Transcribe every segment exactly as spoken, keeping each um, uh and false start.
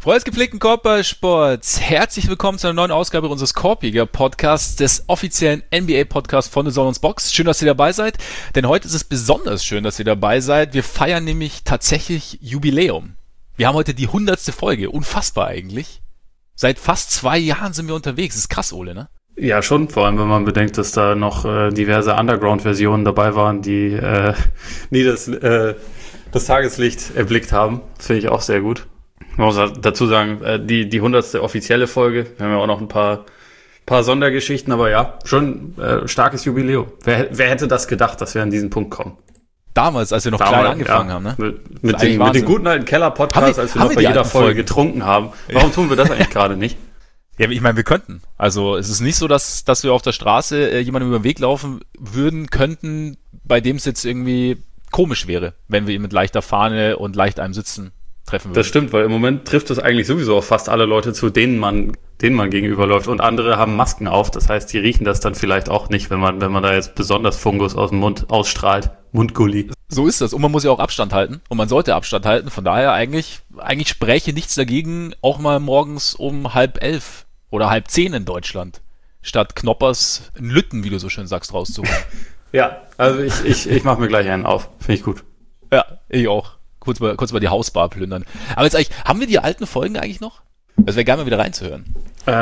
Freunde des gepflegten Korbballsports, herzlich willkommen zu einer neuen Ausgabe unseres Korbjäger-Podcasts, des offiziellen N B A-Podcasts von The Zone und Box. Schön, dass ihr dabei seid, denn heute ist es besonders schön, dass ihr dabei seid. Wir feiern nämlich tatsächlich Jubiläum. Wir haben heute die hundertste Folge, unfassbar eigentlich. Seit fast zwei Jahren sind wir unterwegs, das ist krass, Ole, ne? Ja, schon, vor allem wenn man bedenkt, dass da noch äh, diverse Underground-Versionen dabei waren, die äh, nie das, äh, das Tageslicht erblickt haben. Finde ich auch sehr gut. Man muss dazu sagen, äh, die die hundertste offizielle Folge. Wir haben ja auch noch ein paar paar Sondergeschichten, aber ja, schon äh, starkes Jubiläum. Wer, wer hätte das gedacht, dass wir an diesen Punkt kommen? Damals, als wir noch Damals, klein angefangen ja, haben, ne? Mit, mit, den, mit den guten alten Keller-Podcasts, als wir noch bei jeder Folge getrunken haben. Warum tun wir das eigentlich gerade nicht? Ja, ich meine, wir könnten. Also es ist nicht so, dass dass wir auf der Straße äh, jemandem über den Weg laufen würden, könnten, bei dem es jetzt irgendwie komisch wäre, wenn wir ihn mit leichter Fahne und leicht einem Sitzen treffen würden. Das stimmt, weil im Moment trifft es eigentlich sowieso auf fast alle Leute zu, denen man denen man gegenüberläuft. Und andere haben Masken auf, das heißt, die riechen das dann vielleicht auch nicht, wenn man wenn man da jetzt besonders Fungus aus dem Mund ausstrahlt. Mundgulli. So ist das. Und man muss ja auch Abstand halten. Und man sollte Abstand halten. Von daher eigentlich, eigentlich spräche nichts dagegen, auch mal morgens um halb elf oder halb zehn in Deutschland, statt Knoppers in Lütten, wie du so schön sagst, rauszuholen. Ja, also ich, ich, ich mache mir gleich einen auf. Finde ich gut. Ja, ich auch. Kurz mal, kurz mal die Hausbar plündern. Aber jetzt eigentlich, haben wir die alten Folgen eigentlich noch? Das wäre geil, mal wieder reinzuhören.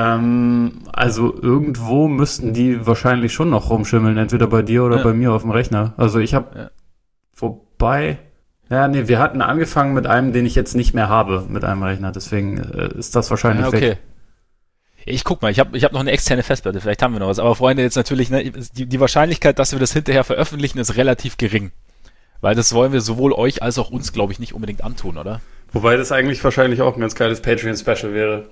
Ähm, also irgendwo müssten die wahrscheinlich schon noch rumschimmeln, entweder bei dir oder ja. bei mir auf dem Rechner. Also ich habe, ja. wobei, ja, nee, wir hatten angefangen mit einem, den ich jetzt nicht mehr habe, mit einem Rechner. Deswegen äh, ist das wahrscheinlich ja, okay. weg. Ich guck mal, ich habe ich hab noch eine externe Festplatte, vielleicht haben wir noch was. Aber Freunde, jetzt natürlich, ne, die, die Wahrscheinlichkeit, dass wir das hinterher veröffentlichen, ist relativ gering. Weil das wollen wir sowohl euch als auch uns, glaube ich, nicht unbedingt antun, oder? Wobei das eigentlich wahrscheinlich auch ein ganz geiles Patreon-Special wäre.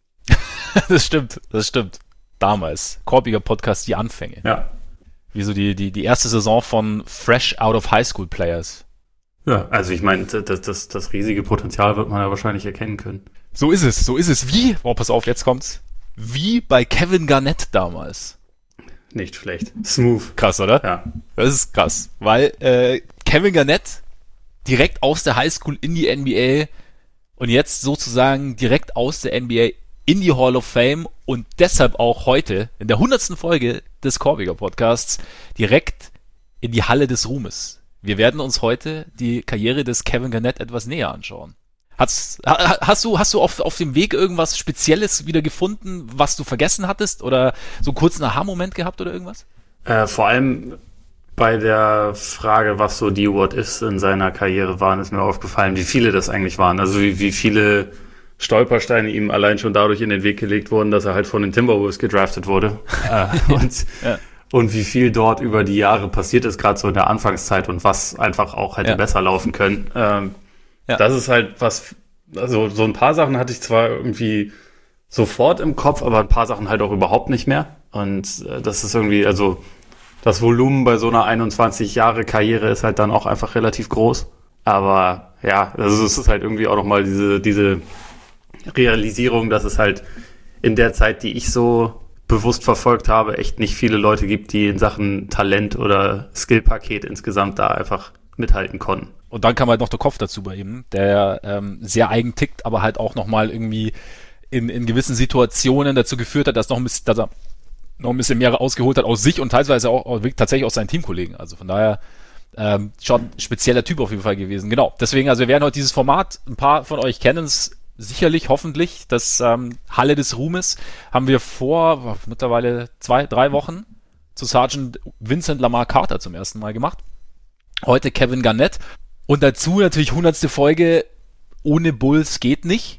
Das stimmt, das stimmt. Damals. Korbiger Podcast, die Anfänge. Ja. Wie so die, die, die erste Saison von Fresh Out of High School Players. Ja, also ich meine, das, das, das riesige Potenzial wird man ja wahrscheinlich erkennen können. So ist es, so ist es. Wie, oh, pass auf, jetzt kommt's. Wie bei Kevin Garnett damals. Nicht schlecht. Smooth. Krass, oder? Ja. Das ist krass, weil äh, Kevin Garnett direkt aus der Highschool in die N B A und jetzt sozusagen direkt aus der N B A in die Hall of Fame und deshalb auch heute in der hundertsten Folge des Korbiger Podcasts direkt in die Halle des Ruhmes. Wir werden uns heute die Karriere des Kevin Garnett etwas näher anschauen. Hast, hast du, hast du auf, auf dem Weg irgendwas Spezielles wieder gefunden, was du vergessen hattest oder so kurz einen Aha-Moment gehabt oder irgendwas? Äh, vor allem bei der Frage, was so die What-Ifs in seiner Karriere waren, ist mir aufgefallen, wie viele das eigentlich waren. Also wie, wie viele Stolpersteine ihm allein schon dadurch in den Weg gelegt wurden, dass er halt von den Timberwolves gedraftet wurde. äh, und, ja. und wie viel dort über die Jahre passiert ist, gerade so in der Anfangszeit und was einfach auch hätte ja. besser laufen können. Ähm, Ja. Das ist halt was, also so ein paar Sachen hatte ich zwar irgendwie sofort im Kopf, aber ein paar Sachen halt auch überhaupt nicht mehr. Und äh, das ist irgendwie, also das Volumen bei so einer einundzwanzig Jahre Karriere ist halt dann auch einfach relativ groß. Aber ja, also es ist halt irgendwie auch nochmal diese, diese Realisierung, dass es halt in der Zeit, die ich so bewusst verfolgt habe, echt nicht viele Leute gibt, die in Sachen Talent oder Skillpaket insgesamt da einfach mithalten konnten. Und dann kam halt noch der Kopf dazu bei ihm, der ähm, sehr eigen tickt, aber halt auch nochmal irgendwie in, in gewissen Situationen dazu geführt hat, dass, noch ein bisschen, dass er noch ein bisschen mehr rausgeholt hat aus sich und teilweise auch, auch tatsächlich aus seinen Teamkollegen. Also von daher ähm, schon ein spezieller Typ auf jeden Fall gewesen. Genau, deswegen, also wir werden heute dieses Format, ein paar von euch kennen es sicherlich, hoffentlich, das ähm, Halle des Ruhmes haben wir vor mittlerweile zwei, drei Wochen zu Sergeant Vincent Lamar Carter zum ersten Mal gemacht. Heute Kevin Garnett. Und dazu natürlich hundertste Folge, ohne Bulls geht nicht.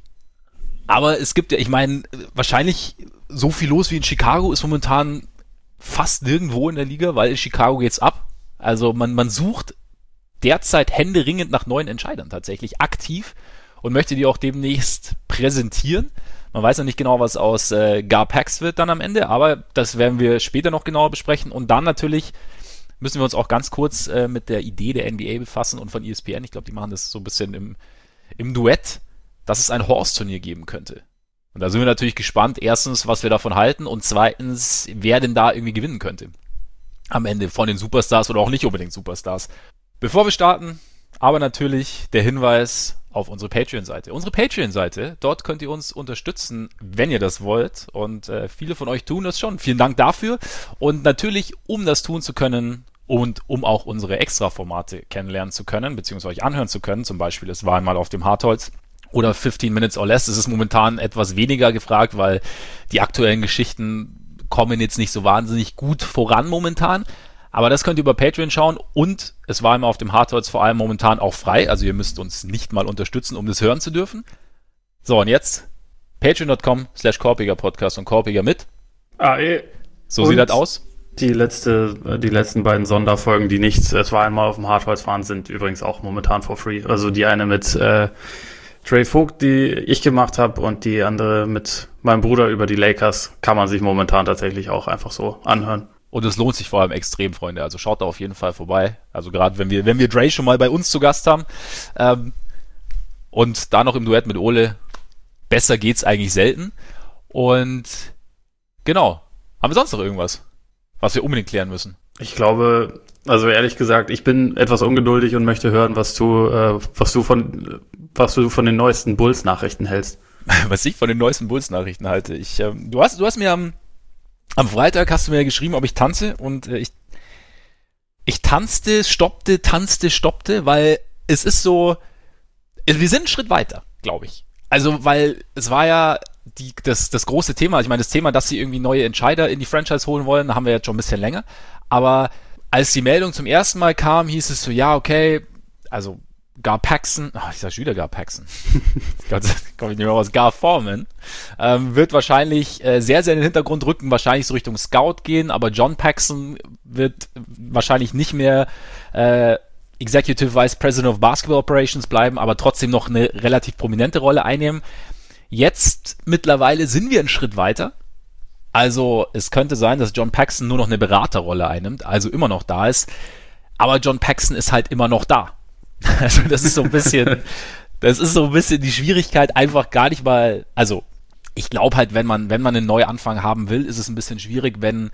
Aber es gibt ja, ich meine, wahrscheinlich so viel los wie in Chicago ist momentan fast nirgendwo in der Liga, weil in Chicago geht's ab. Also man, man sucht derzeit händeringend nach neuen Entscheidern tatsächlich aktiv und möchte die auch demnächst präsentieren. Man weiß noch nicht genau, was aus äh, Gar-Pax wird dann am Ende, aber das werden wir später noch genauer besprechen. Und dann natürlich müssen wir uns auch ganz kurz äh, mit der Idee der N B A befassen und von E S P N. Ich glaube, die machen das so ein bisschen im, im Duett, dass es ein Horse-Turnier geben könnte. Und da sind wir natürlich gespannt, erstens, was wir davon halten und zweitens, wer denn da irgendwie gewinnen könnte. Am Ende von den Superstars oder auch nicht unbedingt Superstars. Bevor wir starten, aber natürlich der Hinweis auf unsere Patreon-Seite. Unsere Patreon-Seite, dort könnt ihr uns unterstützen, wenn ihr das wollt. Und äh, viele von euch tun das schon. Vielen Dank dafür. Und natürlich, um das tun zu können und um auch unsere Extra-Formate kennenlernen zu können, beziehungsweise euch anhören zu können, zum Beispiel, es war einmal auf dem Hartholz oder fifteen Minutes or Less, es ist momentan etwas weniger gefragt, weil die aktuellen Geschichten kommen jetzt nicht so wahnsinnig gut voran momentan. Aber das könnt ihr über Patreon schauen und es war immer auf dem Hartholz vor allem momentan auch frei. Also ihr müsst uns nicht mal unterstützen, um das hören zu dürfen. So, und jetzt patreon.com slash Korpiger Podcast und Korpiger mit. A E. So sieht das aus. Die letzte, die letzten beiden Sonderfolgen, die nichts, es war einmal auf dem Hartholz waren, sind übrigens auch momentan for free. Also die eine mit äh, Trey Vogt, die ich gemacht habe, und die andere mit meinem Bruder über die Lakers, kann man sich momentan tatsächlich auch einfach so anhören. Und es lohnt sich vor allem extrem, Freunde. Also schaut da auf jeden Fall vorbei. Also gerade wenn wir, wenn wir Dre schon mal bei uns zu Gast haben ähm, und da noch im Duett mit Ole, besser geht's eigentlich selten. Und genau. Haben wir sonst noch irgendwas, was wir unbedingt klären müssen? Ich glaube, also ehrlich gesagt, ich bin etwas ungeduldig und möchte hören, was du, äh, was du von, was du von den neuesten Bulls-Nachrichten hältst. Was ich von den neuesten Bulls-Nachrichten halte. Ich, ähm, du hast, du hast mir am Am Freitag hast du mir geschrieben, ob ich tanze, und äh, ich, ich tanzte, stoppte, tanzte, stoppte, weil es ist so, wir sind einen Schritt weiter, glaube ich. Also, weil es war ja die, das, das große Thema, ich meine, das Thema, dass sie irgendwie neue Entscheider in die Franchise holen wollen, haben wir jetzt schon ein bisschen länger, aber als die Meldung zum ersten Mal kam, hieß es so, ja, okay, also Gar Paxson, oh, ich sag schon wieder Gar Paxson, Gott, komme ich nicht mehr raus, Gar Foreman, ähm, wird wahrscheinlich äh, sehr, sehr in den Hintergrund rücken, wahrscheinlich so Richtung Scout gehen, aber John Paxson wird wahrscheinlich nicht mehr äh, Executive Vice President of Basketball Operations bleiben, aber trotzdem noch eine relativ prominente Rolle einnehmen. Jetzt mittlerweile sind wir einen Schritt weiter. Also es könnte sein, dass John Paxson nur noch eine Beraterrolle einnimmt, also immer noch da ist, aber John Paxson ist halt immer noch da. Also das ist so ein bisschen, das ist so ein bisschen die Schwierigkeit, einfach gar nicht mal, also ich glaube halt, wenn man, wenn man einen Neuanfang haben will, ist es ein bisschen schwierig, wenn,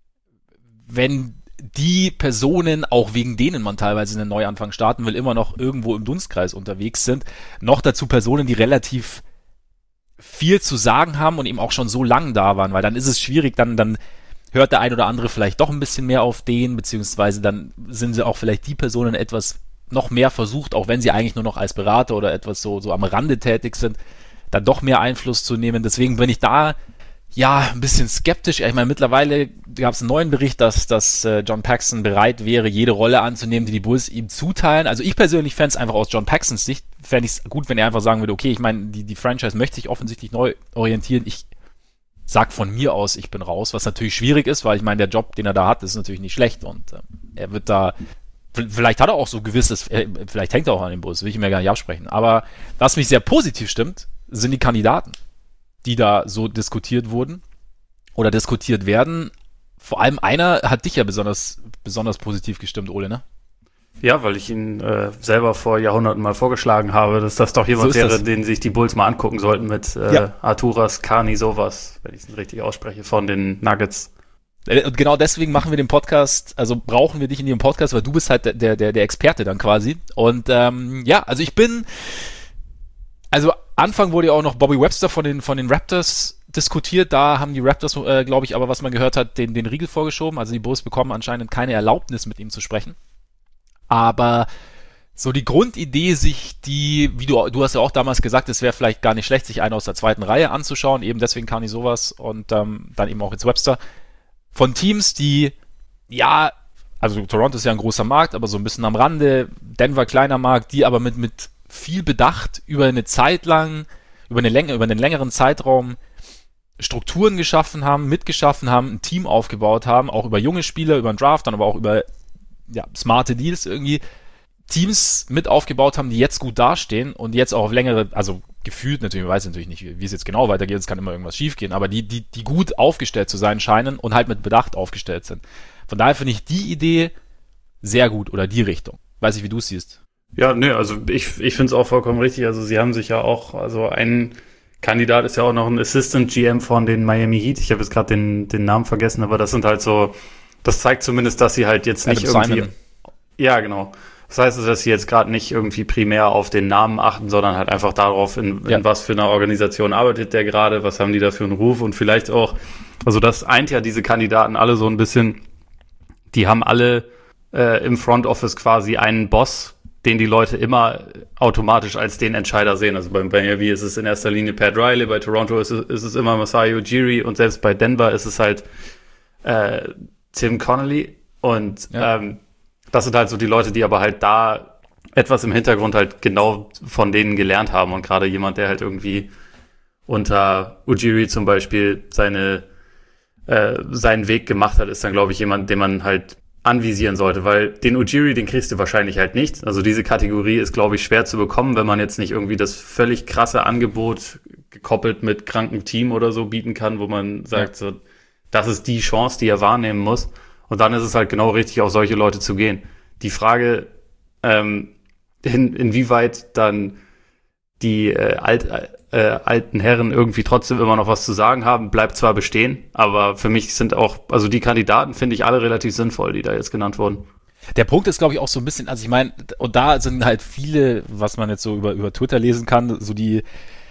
wenn die Personen, auch wegen denen man teilweise einen Neuanfang starten will, immer noch irgendwo im Dunstkreis unterwegs sind. Noch dazu Personen, die relativ viel zu sagen haben und eben auch schon so lang da waren, weil dann ist es schwierig, dann, dann hört der ein oder andere vielleicht doch ein bisschen mehr auf den, beziehungsweise dann sind sie auch vielleicht die Personen etwas noch mehr versucht, auch wenn sie eigentlich nur noch als Berater oder etwas so, so am Rande tätig sind, dann doch mehr Einfluss zu nehmen. Deswegen bin ich da ja ein bisschen skeptisch. Ich meine, mittlerweile gab es einen neuen Bericht, dass, dass äh, John Paxson bereit wäre, jede Rolle anzunehmen, die die Bulls ihm zuteilen. Also ich persönlich fände es einfach aus John Paxsons Sicht, fände ich es gut, wenn er einfach sagen würde, okay, ich meine, die, die Franchise möchte sich offensichtlich neu orientieren. Ich sag von mir aus, ich bin raus, was natürlich schwierig ist, weil ich meine, der Job, den er da hat, ist natürlich nicht schlecht und äh, er wird da vielleicht hat er auch so gewisses, vielleicht hängt er auch an dem Bus, will ich mir gar nicht absprechen. Aber was mich sehr positiv stimmt, sind die Kandidaten, die da so diskutiert wurden oder diskutiert werden. Vor allem einer hat dich ja besonders, besonders positiv gestimmt, Ole, ne? Ja, weil ich ihn äh, selber vor Jahrhunderten mal vorgeschlagen habe, dass das doch jemand so wäre, das. den sich die Bulls mal angucken sollten mit äh, ja. Arturas Karnisovas, wenn ich es richtig ausspreche, von den Nuggets. Und genau deswegen machen wir den Podcast, also brauchen wir dich in dem Podcast, weil du bist halt der, der, der Experte dann quasi. Und ähm, ja, also ich bin, also Anfang wurde ja auch noch Bobby Webster von den, von den Raptors diskutiert. Da haben die Raptors, äh, glaube ich, aber was man gehört hat, den, den Riegel vorgeschoben. Also die Bulls bekommen anscheinend keine Erlaubnis, mit ihm zu sprechen. Aber so die Grundidee, sich die, wie du, du hast ja auch damals gesagt, es wäre vielleicht gar nicht schlecht, sich einen aus der zweiten Reihe anzuschauen. Eben deswegen kann ich sowas und ähm, dann eben auch jetzt Webster. Von Teams, die, ja, also Toronto ist ja ein großer Markt, aber so ein bisschen am Rande, Denver kleiner Markt, die aber mit, mit viel Bedacht über eine Zeit lang, über eine Länge, über einen längeren Zeitraum Strukturen geschaffen haben, mitgeschaffen haben, ein Team aufgebaut haben, auch über junge Spieler, über einen Draft, dann aber auch über ja, smarte Deals irgendwie, Teams mit aufgebaut haben, die jetzt gut dastehen und jetzt auch auf längere, also gefühlt natürlich, man weiß natürlich nicht, wie, wie es jetzt genau weitergeht, es kann immer irgendwas schief gehen, aber die, die, die gut aufgestellt zu sein scheinen und halt mit Bedacht aufgestellt sind. Von daher finde ich die Idee sehr gut oder die Richtung. Weiß ich, wie du es siehst. Ja, ne, also ich, ich finde es auch vollkommen richtig. Also sie haben sich ja auch, also ein Kandidat ist ja auch noch ein Assistant G M von den Miami Heat. Ich habe jetzt gerade den, den Namen vergessen, aber das sind halt so, das zeigt zumindest, dass sie halt jetzt nicht Adam irgendwie... Simon. Ja, genau. Das heißt, dass sie jetzt gerade nicht irgendwie primär auf den Namen achten, sondern halt einfach darauf, in, Ja. in was für einer Organisation arbeitet der gerade, was haben die da für einen Ruf und vielleicht auch, also das eint ja diese Kandidaten alle so ein bisschen, die haben alle äh, im Front Office quasi einen Boss, den die Leute immer automatisch als den Entscheider sehen. Also bei Miami ist es in erster Linie Pat Riley, bei Toronto ist es, ist es immer Masai Ujiri und selbst bei Denver ist es halt äh, Tim Connolly und Ja. ähm, das sind halt so die Leute, die aber halt da etwas im Hintergrund halt genau von denen gelernt haben und gerade jemand, der halt irgendwie unter Ujiri zum Beispiel seine äh, seinen Weg gemacht hat, ist dann, glaube ich, jemand, den man halt anvisieren sollte, weil den Ujiri, den kriegst du wahrscheinlich halt nicht. Also diese Kategorie ist, glaube ich, schwer zu bekommen, wenn man jetzt nicht irgendwie das völlig krasse Angebot gekoppelt mit krankem Team oder so bieten kann, wo man sagt, ja. so, das ist die Chance, die er wahrnehmen muss. Und dann ist es halt genau richtig, auf solche Leute zu gehen. Die Frage, ähm, in, inwieweit dann die äh, alt, äh, alten Herren irgendwie trotzdem immer noch was zu sagen haben, bleibt zwar bestehen, aber für mich sind auch, also die Kandidaten finde ich alle relativ sinnvoll, die da jetzt genannt wurden. Der Punkt ist, glaube ich, auch so ein bisschen, also ich meine, und da sind halt viele, was man jetzt so über, über Twitter lesen kann, so die,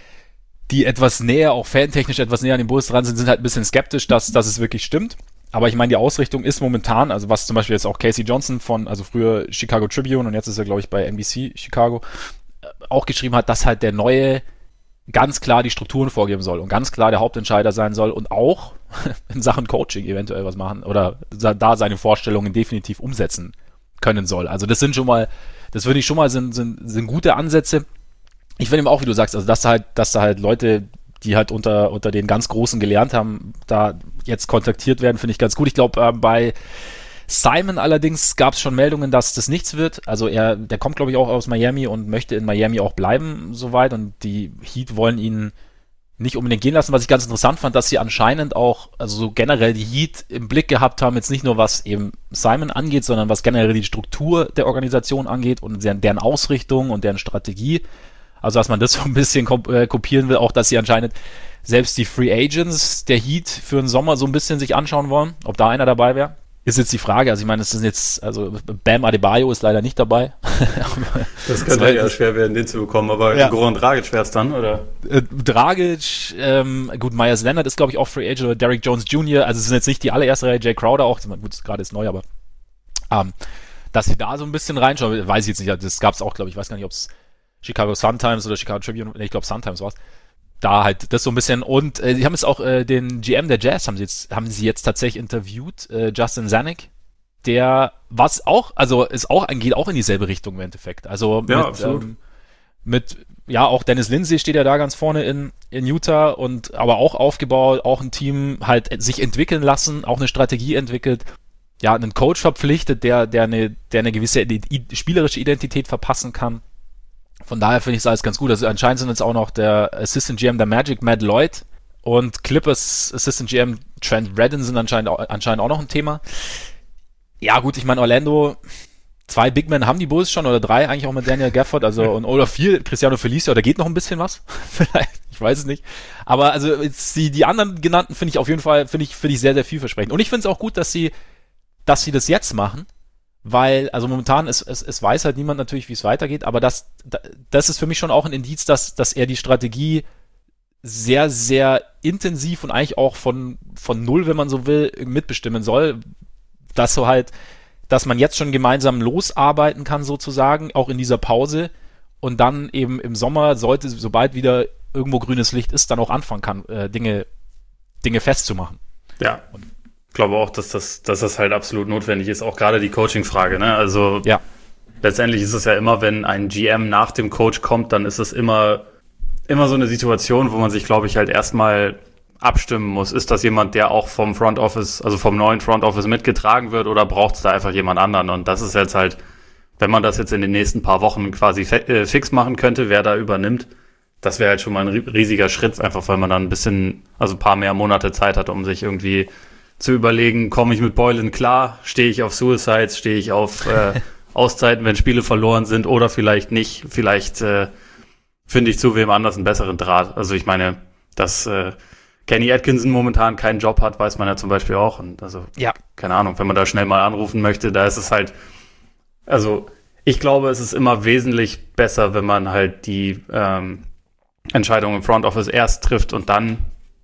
die etwas näher, auch fantechnisch etwas näher an den Bulls dran sind, sind halt ein bisschen skeptisch, dass, dass es wirklich stimmt. Aber ich meine, die Ausrichtung ist momentan, also was zum Beispiel jetzt auch Casey Johnson von, also früher Chicago Tribune und jetzt ist er, glaube ich, bei N B C Chicago, auch geschrieben hat, dass halt der neue ganz klar die Strukturen vorgeben soll und ganz klar der Hauptentscheider sein soll und auch in Sachen Coaching eventuell was machen oder da seine Vorstellungen definitiv umsetzen können soll. Also das sind schon mal, das würde ich schon mal, sind, sind, sind gute Ansätze. Ich finde eben auch, wie du sagst, also dass da halt, dass da halt Leute, die halt unter, unter den ganz Großen gelernt haben, da jetzt kontaktiert werden, finde ich ganz gut. Ich glaube, äh, bei Simon allerdings gab es schon Meldungen, dass das nichts wird. Also er, der kommt, glaube ich, auch aus Miami und möchte in Miami auch bleiben, soweit. Und die Heat wollen ihn nicht unbedingt gehen lassen. Was ich ganz interessant fand, dass sie anscheinend auch, also so generell die Heat im Blick gehabt haben, jetzt nicht nur was eben Simon angeht, sondern was generell die Struktur der Organisation angeht und deren, deren Ausrichtung und deren Strategie. Also dass man das so ein bisschen kopieren will, auch dass sie anscheinend selbst die Free Agents der Heat für den Sommer so ein bisschen sich anschauen wollen, ob da einer dabei wäre. Ist jetzt die Frage, also ich meine, es ist jetzt, also Bam Adebayo ist leider nicht dabei. Das könnte das ja schwer werden, den zu bekommen, aber ja. Goran Dragic wäre es dann, oder? Äh, Dragic, ähm, gut, Myers Leonard ist, glaube ich, auch Free Agent, oder Derrick Jones Junior, also es sind jetzt nicht die allererste Reihe, Jay Crowder auch, gut, gerade ist neu, aber ähm, dass sie da so ein bisschen reinschauen, weiß ich jetzt nicht, das gab es auch, glaube ich, weiß gar nicht, ob es Chicago Sun-Times oder Chicago Tribune, ich glaube Sun-Times war es. Da halt das so ein bisschen und äh, sie haben jetzt auch äh, den G M der Jazz haben sie jetzt haben sie jetzt tatsächlich interviewt, äh, Justin Zanuck, der was auch, also ist auch geht auch in dieselbe Richtung im Endeffekt. Also ja, mit, absolut. Ähm, mit ja auch Dennis Lindsay steht ja da ganz vorne in in Utah und aber auch aufgebaut, auch ein Team halt sich entwickeln lassen, auch eine Strategie entwickelt. Ja, einen Coach verpflichtet, der der eine der eine gewisse spielerische Identität verpassen kann. Von daher finde ich es alles ganz gut. Also anscheinend sind jetzt auch noch der Assistant G M der Magic, Matt Lloyd, und Clippers Assistant G M Trent Redden sind anscheinend auch, anscheinend auch noch ein Thema. Ja gut, ich meine Orlando, zwei Big Men haben die Bulls schon oder drei eigentlich auch mit Daniel Gafford, also und oder vier, Cristiano Felicio, da geht noch ein bisschen was, vielleicht, ich weiß es nicht. Aber also jetzt die, die anderen genannten finde ich auf jeden Fall, finde ich, finde ich sehr, sehr vielversprechend. Und ich finde es auch gut, dass sie, dass sie das jetzt machen. Weil, also momentan, es, es, es weiß halt niemand natürlich, wie es weitergeht, aber das, das ist für mich schon auch ein Indiz, dass, dass er die Strategie sehr, sehr intensiv und eigentlich auch von, von null, wenn man so will, mitbestimmen soll. Dass so halt, dass man jetzt schon gemeinsam losarbeiten kann sozusagen, auch in dieser Pause und dann eben im Sommer sollte, sobald wieder irgendwo grünes Licht ist, dann auch anfangen kann, äh, Dinge, Dinge festzumachen. Ja. Und ich glaube auch, dass das, dass das halt absolut notwendig ist, auch gerade die Coaching-Frage, ne? Also ja. Letztendlich ist es ja immer, wenn ein G M nach dem Coach kommt, dann ist es immer, immer so eine Situation, wo man sich, glaube ich, halt erstmal abstimmen muss. Ist das jemand, der auch vom Front Office, also vom neuen Front Office mitgetragen wird, oder braucht es da einfach jemand anderen? Und das ist jetzt halt, wenn man das jetzt in den nächsten paar Wochen quasi fe- äh, fix machen könnte, wer da übernimmt, das wäre halt schon mal ein riesiger Schritt, einfach weil man dann ein bisschen, also ein paar mehr Monate Zeit hat, um sich irgendwie zu überlegen, komme ich mit Boylen klar, stehe ich auf Suicides, stehe ich auf äh, Auszeiten, wenn Spiele verloren sind, oder vielleicht nicht, vielleicht äh, finde ich zu wem anders einen besseren Draht. Also ich meine, dass äh, Kenny Atkinson momentan keinen Job hat, weiß man ja zum Beispiel auch. Und also, ja. keine Ahnung, wenn man da schnell mal anrufen möchte, da ist es halt, also ich glaube, es ist immer wesentlich besser, wenn man halt die ähm, Entscheidung im Front Office erst trifft und dann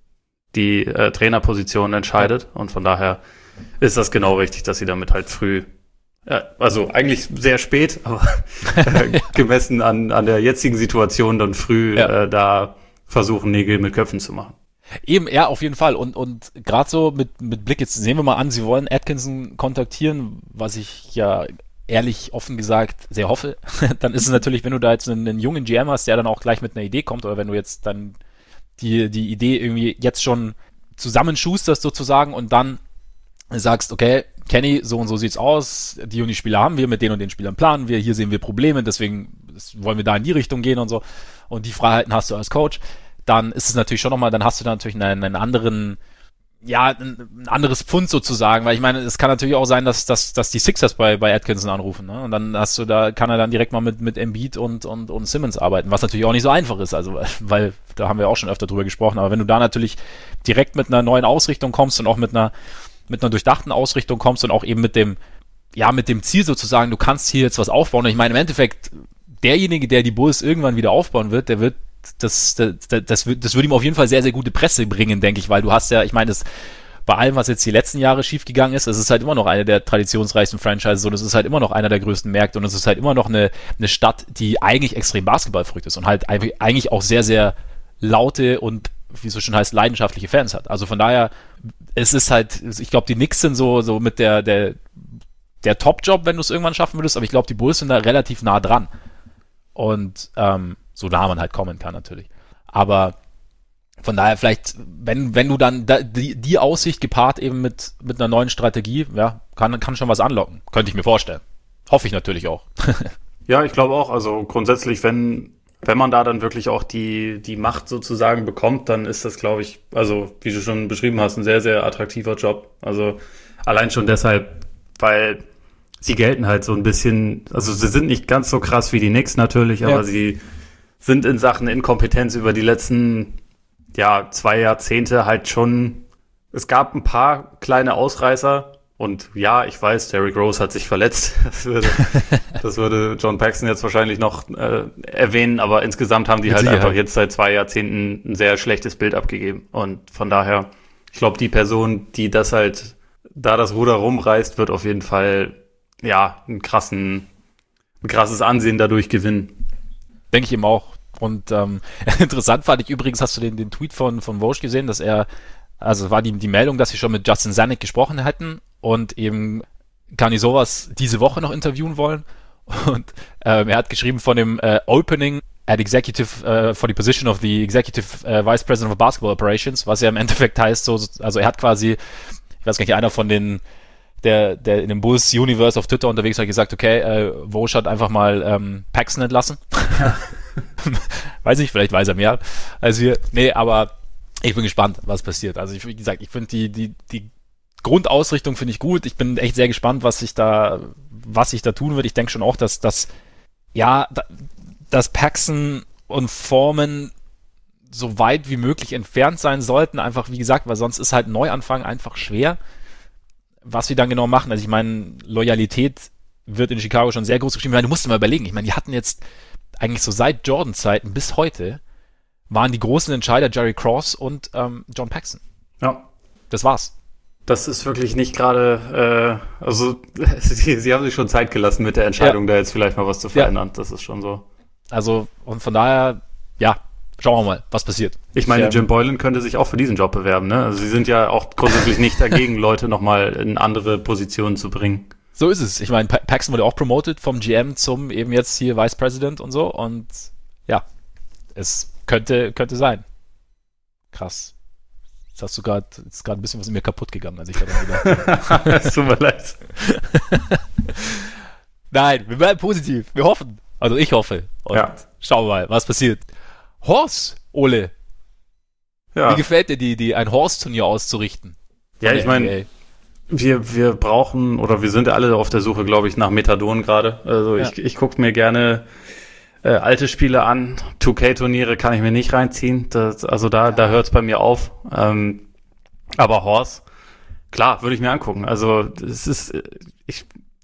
die äh, Trainerposition entscheidet. Und von daher ist das genau richtig, dass sie damit halt früh, äh, also eigentlich sehr spät, aber äh, gemessen an, an der jetzigen Situation dann früh ja. äh, da versuchen, Nägel mit Köpfen zu machen. Eben, ja, auf jeden Fall. Und, und gerade so mit, mit Blick, jetzt sehen wir mal an, sie wollen Atkinson kontaktieren, was ich ja ehrlich, offen gesagt, sehr hoffe. Dann ist es natürlich, wenn du da jetzt einen, einen jungen G M hast, der dann auch gleich mit einer Idee kommt, oder wenn du jetzt dann die, die Idee irgendwie jetzt schon zusammenschusterst sozusagen und dann sagst, okay, Kenny, so und so sieht's aus, die und die Spieler haben wir, mit den und den Spielern planen wir, hier sehen wir Probleme, deswegen wollen wir da in die Richtung gehen und so, und die Freiheiten hast du als Coach, dann ist es natürlich schon nochmal, dann hast du da natürlich einen, einen anderen, ja, ein, ein anderes Pfund sozusagen, weil ich meine, es kann natürlich auch sein, dass, dass, dass die Sixers bei, bei Atkinson anrufen, ne? Und dann hast du da, kann er dann direkt mal mit, mit Embiid und, und, und Simmons arbeiten, was natürlich auch nicht so einfach ist, also, weil, da haben wir auch schon öfter drüber gesprochen, aber wenn du da natürlich direkt mit einer neuen Ausrichtung kommst und auch mit einer, mit einer durchdachten Ausrichtung kommst und auch eben mit dem, ja, mit dem Ziel sozusagen, du kannst hier jetzt was aufbauen, und ich meine, im Endeffekt, derjenige, der die Bulls irgendwann wieder aufbauen wird, der wird Das, das, das, das würde ihm auf jeden Fall sehr, sehr gute Presse bringen, denke ich, weil du hast ja, ich meine, das, bei allem, was jetzt die letzten Jahre schiefgegangen ist, es ist halt immer noch eine der traditionsreichsten Franchises und es ist halt immer noch einer der größten Märkte und es ist halt immer noch eine, eine Stadt, die eigentlich extrem basketballverrückt ist und halt eigentlich auch sehr, sehr laute und, wie es so schön heißt, leidenschaftliche Fans hat. Also von daher, es ist halt, ich glaube, die Knicks sind so, so mit der, der, der Top-Job, wenn du es irgendwann schaffen würdest, aber ich glaube, die Bulls sind da relativ nah dran. Und, ähm, so nah man halt kommen kann natürlich. Aber von daher vielleicht, wenn wenn du dann da, die, die Aussicht gepaart eben mit mit einer neuen Strategie, ja, kann kann schon was anlocken. Könnte ich mir vorstellen. Hoffe ich natürlich auch. Ja, ich glaube auch. Also grundsätzlich, wenn wenn man da dann wirklich auch die die Macht sozusagen bekommt, dann ist das, glaube ich, also wie du schon beschrieben hast, ein sehr, sehr attraktiver Job. Also allein schon deshalb, weil sie gelten halt so ein bisschen, also sie sind nicht ganz so krass wie die Knicks natürlich, aber ja. sie sind in Sachen Inkompetenz über die letzten ja zwei Jahrzehnte halt schon, es gab ein paar kleine Ausreißer und ja, ich weiß, Derrick Rose hat sich verletzt, das würde, das würde John Paxson jetzt wahrscheinlich noch äh, erwähnen, aber insgesamt haben die halt einfach jetzt seit zwei Jahrzehnten ein sehr schlechtes Bild abgegeben und von daher, ich glaube, die Person, die das halt, da das Ruder rumreißt, wird auf jeden Fall ja einen krassen, ein krasses Ansehen dadurch gewinnen. Denke ich eben auch. Und ähm, interessant fand ich übrigens, hast du den, den Tweet von, von Woj gesehen, dass er, also war die, die Meldung, dass sie schon mit Justin Zanuck gesprochen hätten und eben Karnisovas diese Woche noch interviewen wollen. Und ähm, er hat geschrieben von dem äh, Opening at Executive, uh, for the position of the Executive uh, Vice President of Basketball Operations, was ja im Endeffekt heißt, so, also er hat quasi, ich weiß gar nicht, einer von den der, der in dem Bulls Universe auf Twitter unterwegs hat gesagt, okay, äh, Woj hat einfach mal ähm, Paxson entlassen. Ja. Weiß nicht, vielleicht weiß er mehr als wir. Nee, aber ich bin gespannt, was passiert. Also ich, wie gesagt, ich finde die, die, die Grundausrichtung finde ich gut. Ich bin echt sehr gespannt, was sich da, was sich da tun wird. Ich denke schon auch, dass, dass, ja, dass Paxson und Foreman so weit wie möglich entfernt sein sollten. Einfach, wie gesagt, weil sonst ist halt Neuanfang einfach schwer. Was sie dann genau machen, also ich meine, Loyalität wird in Chicago schon sehr groß geschrieben. Ich meine, du musst dir mal überlegen, ich meine, die hatten jetzt eigentlich so seit Jordan-Zeiten bis heute waren die großen Entscheider Jerry Cross und ähm, John Paxson. Ja. Das war's. Das ist wirklich nicht gerade, äh, also sie, sie haben sich schon Zeit gelassen mit der Entscheidung, ja. da jetzt vielleicht mal was zu verändern. Ja. Das ist schon so. Also, und von daher, ja, schauen wir mal, was passiert. Ich meine, ich, ähm, Jim Boylan könnte sich auch für diesen Job bewerben, ne? Also sie sind ja auch grundsätzlich nicht dagegen, Leute nochmal in andere Positionen zu bringen. So ist es. Ich meine, pa- Paxson wurde auch promoted vom G M zum eben jetzt hier Vice President und so und ja, es könnte, könnte sein. Krass. Jetzt hast du gerade, ist gerade ein bisschen was in mir kaputt gegangen, als ich da dann wieder. Es tut mir leid. Nein, wir bleiben positiv. Wir hoffen. Also ich hoffe. Und ja. Schauen wir mal, was passiert. Horse, Ole. Ja. Wie gefällt dir die Idee, ein Horse-Turnier auszurichten? Ja, ich meine, wir, wir brauchen, oder wir sind ja alle auf der Suche, glaube ich, nach Methadon gerade. Also ja. ich, ich gucke mir gerne äh, alte Spiele an. zwei K-Turniere kann ich mir nicht reinziehen. Das, also da, da hört es bei mir auf. Ähm, aber Horse, klar, würde ich mir angucken. Also es ist, ich,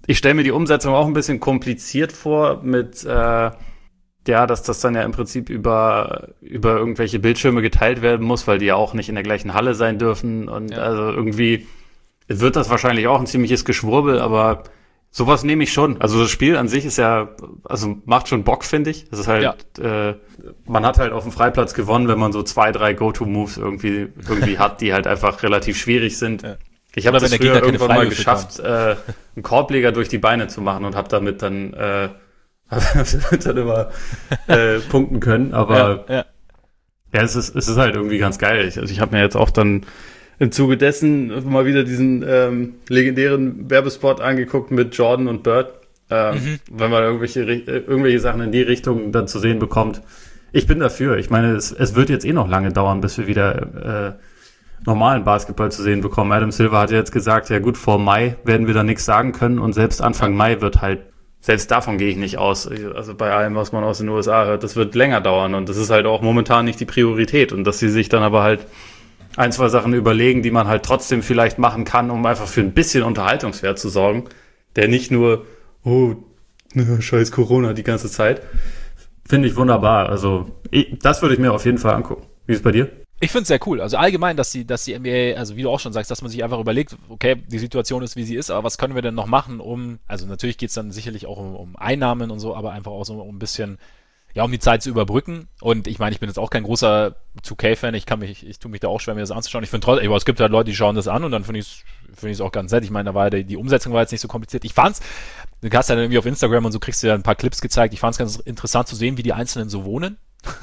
ich stelle mir die Umsetzung auch ein bisschen kompliziert vor mit, äh, ja, dass das dann ja im Prinzip über, über irgendwelche Bildschirme geteilt werden muss, weil die ja auch nicht in der gleichen Halle sein dürfen. Und ja. also irgendwie wird das wahrscheinlich auch ein ziemliches Geschwurbel, aber sowas nehme ich schon. Also das Spiel an sich ist ja, also macht schon Bock, finde ich. Es ist halt, ja. äh, man hat halt auf dem Freiplatz gewonnen, wenn man so zwei, drei Go-To-Moves irgendwie, irgendwie hat, die halt einfach relativ schwierig sind. Ja. Ich habe das früher irgendwann mal geschafft, äh, einen Korbleger durch die Beine zu machen und habe damit dann, äh, dann immer äh, punkten können. Aber ja, ja. ja es ist es ist halt irgendwie ganz geil. Ich, also ich habe mir jetzt auch dann im Zuge dessen mal wieder diesen ähm, legendären Werbespot angeguckt mit Jordan und Bird. Ähm, mhm. Wenn man irgendwelche irgendwelche Sachen in die Richtung dann zu sehen bekommt. Ich bin dafür. Ich meine, es, es wird jetzt eh noch lange dauern, bis wir wieder äh, normalen Basketball zu sehen bekommen. Adam Silver hat ja jetzt gesagt, ja gut, vor Mai werden wir da nichts sagen können und selbst Anfang Mai wird halt, selbst davon gehe ich nicht aus. Also bei allem, was man aus den U S A hört, das wird länger dauern und das ist halt auch momentan nicht die Priorität und dass sie sich dann aber halt ein, zwei Sachen überlegen, die man halt trotzdem vielleicht machen kann, um einfach für ein bisschen Unterhaltungswert zu sorgen, der nicht nur, oh, scheiß Corona die ganze Zeit, finde ich wunderbar. Also ich, das würde ich mir auf jeden Fall angucken. Wie ist es bei dir? Ich finde es sehr cool. Also allgemein, dass die, dass die N B A, also wie du auch schon sagst, dass man sich einfach überlegt, okay, die Situation ist, wie sie ist, aber was können wir denn noch machen, um, also natürlich geht es dann sicherlich auch um, um Einnahmen und so, aber einfach auch so um ein bisschen, ja, um die Zeit zu überbrücken. Und ich meine, ich bin jetzt auch kein großer zwei K-Fan, ich kann mich, ich tue mich da auch schwer, mir das anzuschauen. Ich finde trotzdem, es gibt halt Leute, die schauen das an und dann finde ich es finde ich es auch ganz nett. Ich meine, da war die, die Umsetzung war jetzt nicht so kompliziert. Ich fand's, du hast ja dann irgendwie auf Instagram und so kriegst du ja ein paar Clips gezeigt. Ich fand es ganz interessant zu sehen, wie die Einzelnen so wohnen.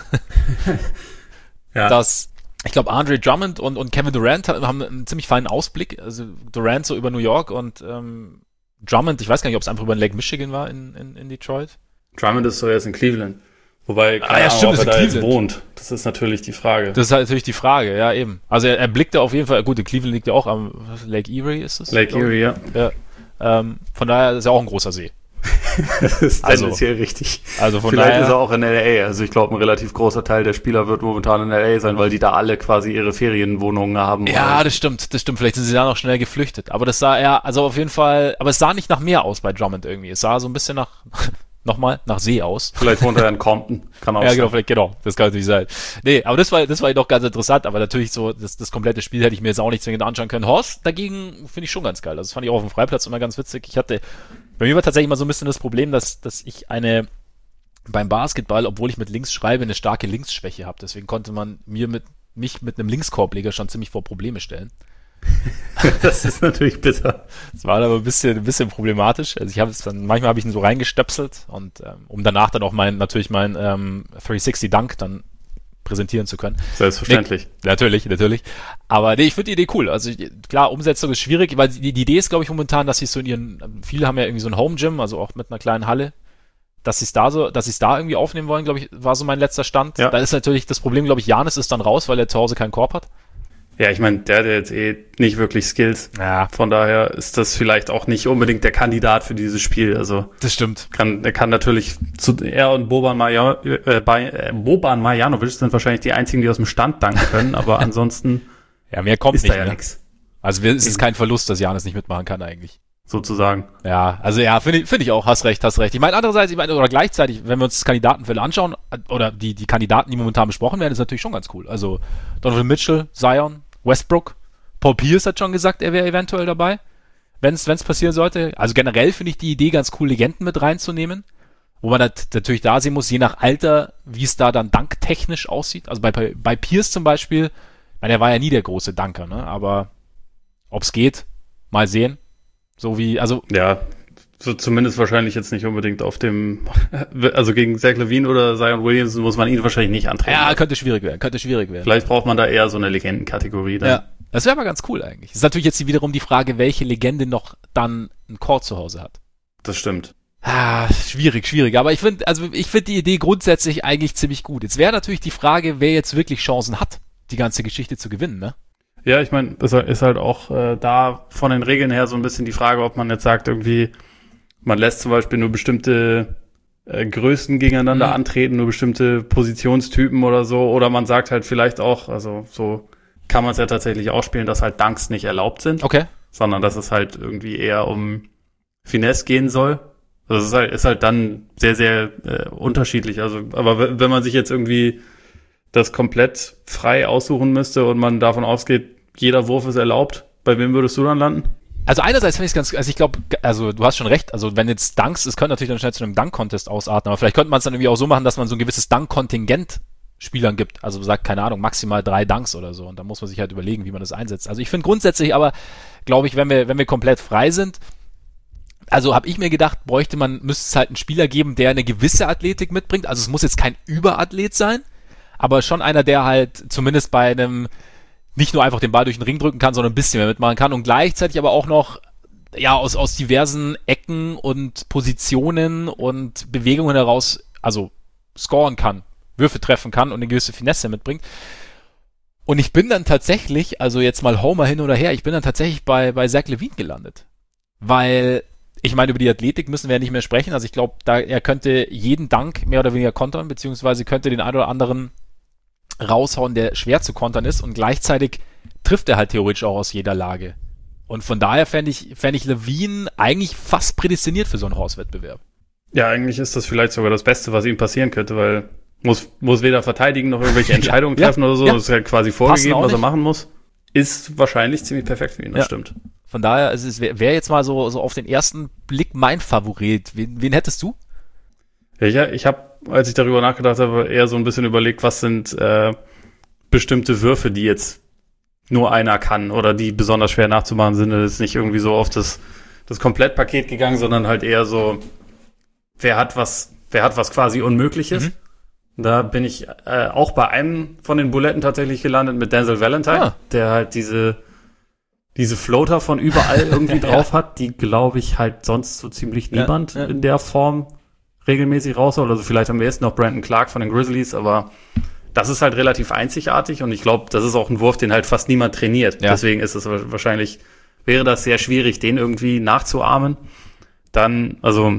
ja. Das Ich glaube, Andre Drummond und, und Kevin Durant haben einen ziemlich feinen Ausblick. Also Durant so über New York und ähm, Drummond, ich weiß gar nicht, ob es einfach über den Lake Michigan war in, in, in Detroit. Drummond ist so jetzt in Cleveland. Wobei, keine ah, ja, Ahnung, stimmt, ob er da Cleveland. jetzt wohnt. Das ist natürlich die Frage. Das ist halt natürlich die Frage, ja eben. Also er, er blickte auf jeden Fall, gut, in Cleveland liegt ja auch am Lake Erie, ist es? Lake Erie, ja. ja. Ähm, von daher ist er auch ein großer See. Das ist also, tendenziell richtig. Also von Vielleicht daher, ist er auch in L A. Also ich glaube, ein relativ großer Teil der Spieler wird momentan in L A sein, weil die da alle quasi ihre Ferienwohnungen haben. Ja, oder? das stimmt, das stimmt. Vielleicht sind sie da noch schnell geflüchtet. Aber das sah eher, also auf jeden Fall, aber es sah nicht nach Meer aus bei Drummond irgendwie. Es sah so ein bisschen nach, nochmal, nach See aus. Vielleicht wohnt er in Compton. Kann auch ja, sein. genau, vielleicht, genau. Das kann natürlich sein. Nee, aber das war, das war doch ganz interessant. Aber natürlich so, das, das komplette Spiel hätte ich mir jetzt auch nicht zwingend anschauen können. Horst dagegen finde ich schon ganz geil. Also das fand ich auch auf dem Freiplatz immer ganz witzig. Ich hatte, bei mir war tatsächlich immer so ein bisschen das Problem, dass, dass ich eine, beim Basketball, obwohl ich mit links schreibe, eine starke Linksschwäche habe. Deswegen konnte man mir mit, mich mit einem Linkskorbleger schon ziemlich vor Probleme stellen. Das ist natürlich bitter. Das war aber ein bisschen, ein bisschen problematisch. Also ich habe es dann, manchmal habe ich ihn so reingestöpselt und ähm, um danach dann auch mein, natürlich mein ähm, dreihundertsechzig Dunk dann präsentieren zu können. Selbstverständlich. Nee, natürlich, natürlich. Aber nee, ich finde die Idee cool. Also klar, Umsetzung ist schwierig, weil die, die Idee ist, glaube ich, momentan, dass sie so in ihren, viele haben ja irgendwie so ein Home Gym, also auch mit einer kleinen Halle, dass sie es da so, dass sie es da irgendwie aufnehmen wollen, glaube ich, war so mein letzter Stand. Ja. Da ist natürlich das Problem, glaube ich, Giannis ist dann raus, weil er zu Hause keinen Korb hat. Ja, ich meine, der hat jetzt eh nicht wirklich Skills. Ja. Von daher ist das vielleicht auch nicht unbedingt der Kandidat für dieses Spiel. Also das stimmt. Kann, er kann natürlich zu, er und Boban, Marja, äh, bei, äh, Boban Marjanovic sind wahrscheinlich die einzigen, die aus dem Stand danken können, aber ansonsten ja, mehr kommt ist nicht, da ja ne? nichts. Also es ist kein Verlust, dass Giannis nicht mitmachen kann eigentlich. Sozusagen. Ja, also ja, finde ich, finde ich auch, hast recht, hast recht. Ich meine, andererseits, ich meine, oder gleichzeitig, wenn wir uns Kandidatenfälle anschauen, oder die, die Kandidaten, die momentan besprochen werden, ist natürlich schon ganz cool. Also Donovan Mitchell, Zion, Westbrook, Paul Pierce hat schon gesagt, er wäre eventuell dabei, wenn es passieren sollte. Also generell finde ich die Idee ganz cool, Legenden mit reinzunehmen, wo man das natürlich da sehen muss, je nach Alter, wie es da dann danktechnisch aussieht. Also bei, bei Pierce zum Beispiel, ich meine, er war ja nie der große Danker, ne? Aber ob es geht, mal sehen. So wie, also. Ja, so zumindest wahrscheinlich jetzt nicht unbedingt auf dem, also gegen Zach LaVine oder Zion Williamson muss man ihn wahrscheinlich nicht antreten. Ja, könnte schwierig werden, könnte schwierig werden. Vielleicht braucht man da eher so eine Legendenkategorie dann. Ja, das wäre aber ganz cool eigentlich. Das ist natürlich jetzt wiederum die Frage, welche Legende noch dann einen Court zu Hause hat. Das stimmt. Ah, schwierig, schwierig. Aber ich finde, also ich finde die Idee grundsätzlich eigentlich ziemlich gut. Jetzt wäre natürlich die Frage, wer jetzt wirklich Chancen hat, die ganze Geschichte zu gewinnen, ne? Ja, ich meine, es ist halt auch äh, da von den Regeln her so ein bisschen die Frage, ob man jetzt sagt, irgendwie, man lässt zum Beispiel nur bestimmte äh, Größen gegeneinander mhm. antreten, nur bestimmte Positionstypen oder so, oder man sagt halt vielleicht auch, also so kann man es ja tatsächlich auch spielen, dass halt Dunks nicht erlaubt sind. Okay. Sondern dass es halt irgendwie eher um Finesse gehen soll. Das ist halt, ist halt dann sehr, sehr äh, unterschiedlich. Also, aber w- wenn man sich jetzt irgendwie das komplett frei aussuchen müsste und man davon ausgeht, jeder Wurf ist erlaubt, bei wem würdest du dann landen? Also einerseits finde ich es ganz, also ich glaube, also du hast schon recht, also wenn jetzt Dunks, es könnte natürlich dann schnell zu einem Dunk-Contest ausarten, aber vielleicht könnte man es dann irgendwie auch so machen, dass man so ein gewisses Dunk-Kontingent Spielern gibt, also sagt, keine Ahnung, maximal drei Dunks oder so und da muss man sich halt überlegen, wie man das einsetzt. Also ich finde grundsätzlich aber, glaube ich, wenn wir, wenn wir komplett frei sind, also habe ich mir gedacht, bräuchte man, müsste es halt einen Spieler geben, der eine gewisse Athletik mitbringt, also es muss jetzt kein Überathlet sein, aber schon einer, der halt zumindest bei einem nicht nur einfach den Ball durch den Ring drücken kann, sondern ein bisschen mehr mitmachen kann und gleichzeitig aber auch noch ja aus, aus diversen Ecken und Positionen und Bewegungen heraus, also scoren kann, Würfe treffen kann und eine gewisse Finesse mitbringt. Und ich bin dann tatsächlich, also jetzt mal Homer hin oder her, ich bin dann tatsächlich bei, bei Zach LaVine gelandet. Weil, ich meine, über die Athletik müssen wir ja nicht mehr sprechen, also ich glaube, da er könnte jeden Dank mehr oder weniger kontern, beziehungsweise könnte den einen oder anderen raushauen, der schwer zu kontern ist und gleichzeitig trifft er halt theoretisch auch aus jeder Lage. Und von daher fände ich, fände ich LaVine eigentlich fast prädestiniert für so einen Hauswettbewerb. Ja, eigentlich ist das vielleicht sogar das Beste, was ihm passieren könnte, weil muss, muss weder verteidigen noch irgendwelche Entscheidungen ja, treffen ja, oder so. Ja. Das ist halt quasi vorgegeben, was er machen muss. Ist wahrscheinlich ziemlich perfekt für ihn, das ja. stimmt. Von daher, also es wäre wär jetzt mal so, so auf den ersten Blick mein Favorit. Wen, wen hättest du? Ja, ich, ich habe, als ich darüber nachgedacht habe, eher so ein bisschen überlegt, was sind äh, bestimmte Würfe, die jetzt nur einer kann oder die besonders schwer nachzumachen sind. Das ist nicht irgendwie so auf das, das Komplettpaket gegangen, sondern halt eher so, wer hat was, wer hat was quasi Unmögliches. Mhm. Da bin ich äh, auch bei einem von den Buletten tatsächlich gelandet mit Denzel Valentine, ah. der halt diese diese Floater von überall irgendwie drauf ja. hat, die, glaube ich, halt sonst so ziemlich niemand ja, ja. in der Form regelmäßig raushaut. Also vielleicht am ehesten noch Brandon Clark von den Grizzlies, aber das ist halt relativ einzigartig und ich glaube, das ist auch ein Wurf, den halt fast niemand trainiert. Ja. Deswegen ist es wahrscheinlich, wäre das sehr schwierig, den irgendwie nachzuahmen. Dann, also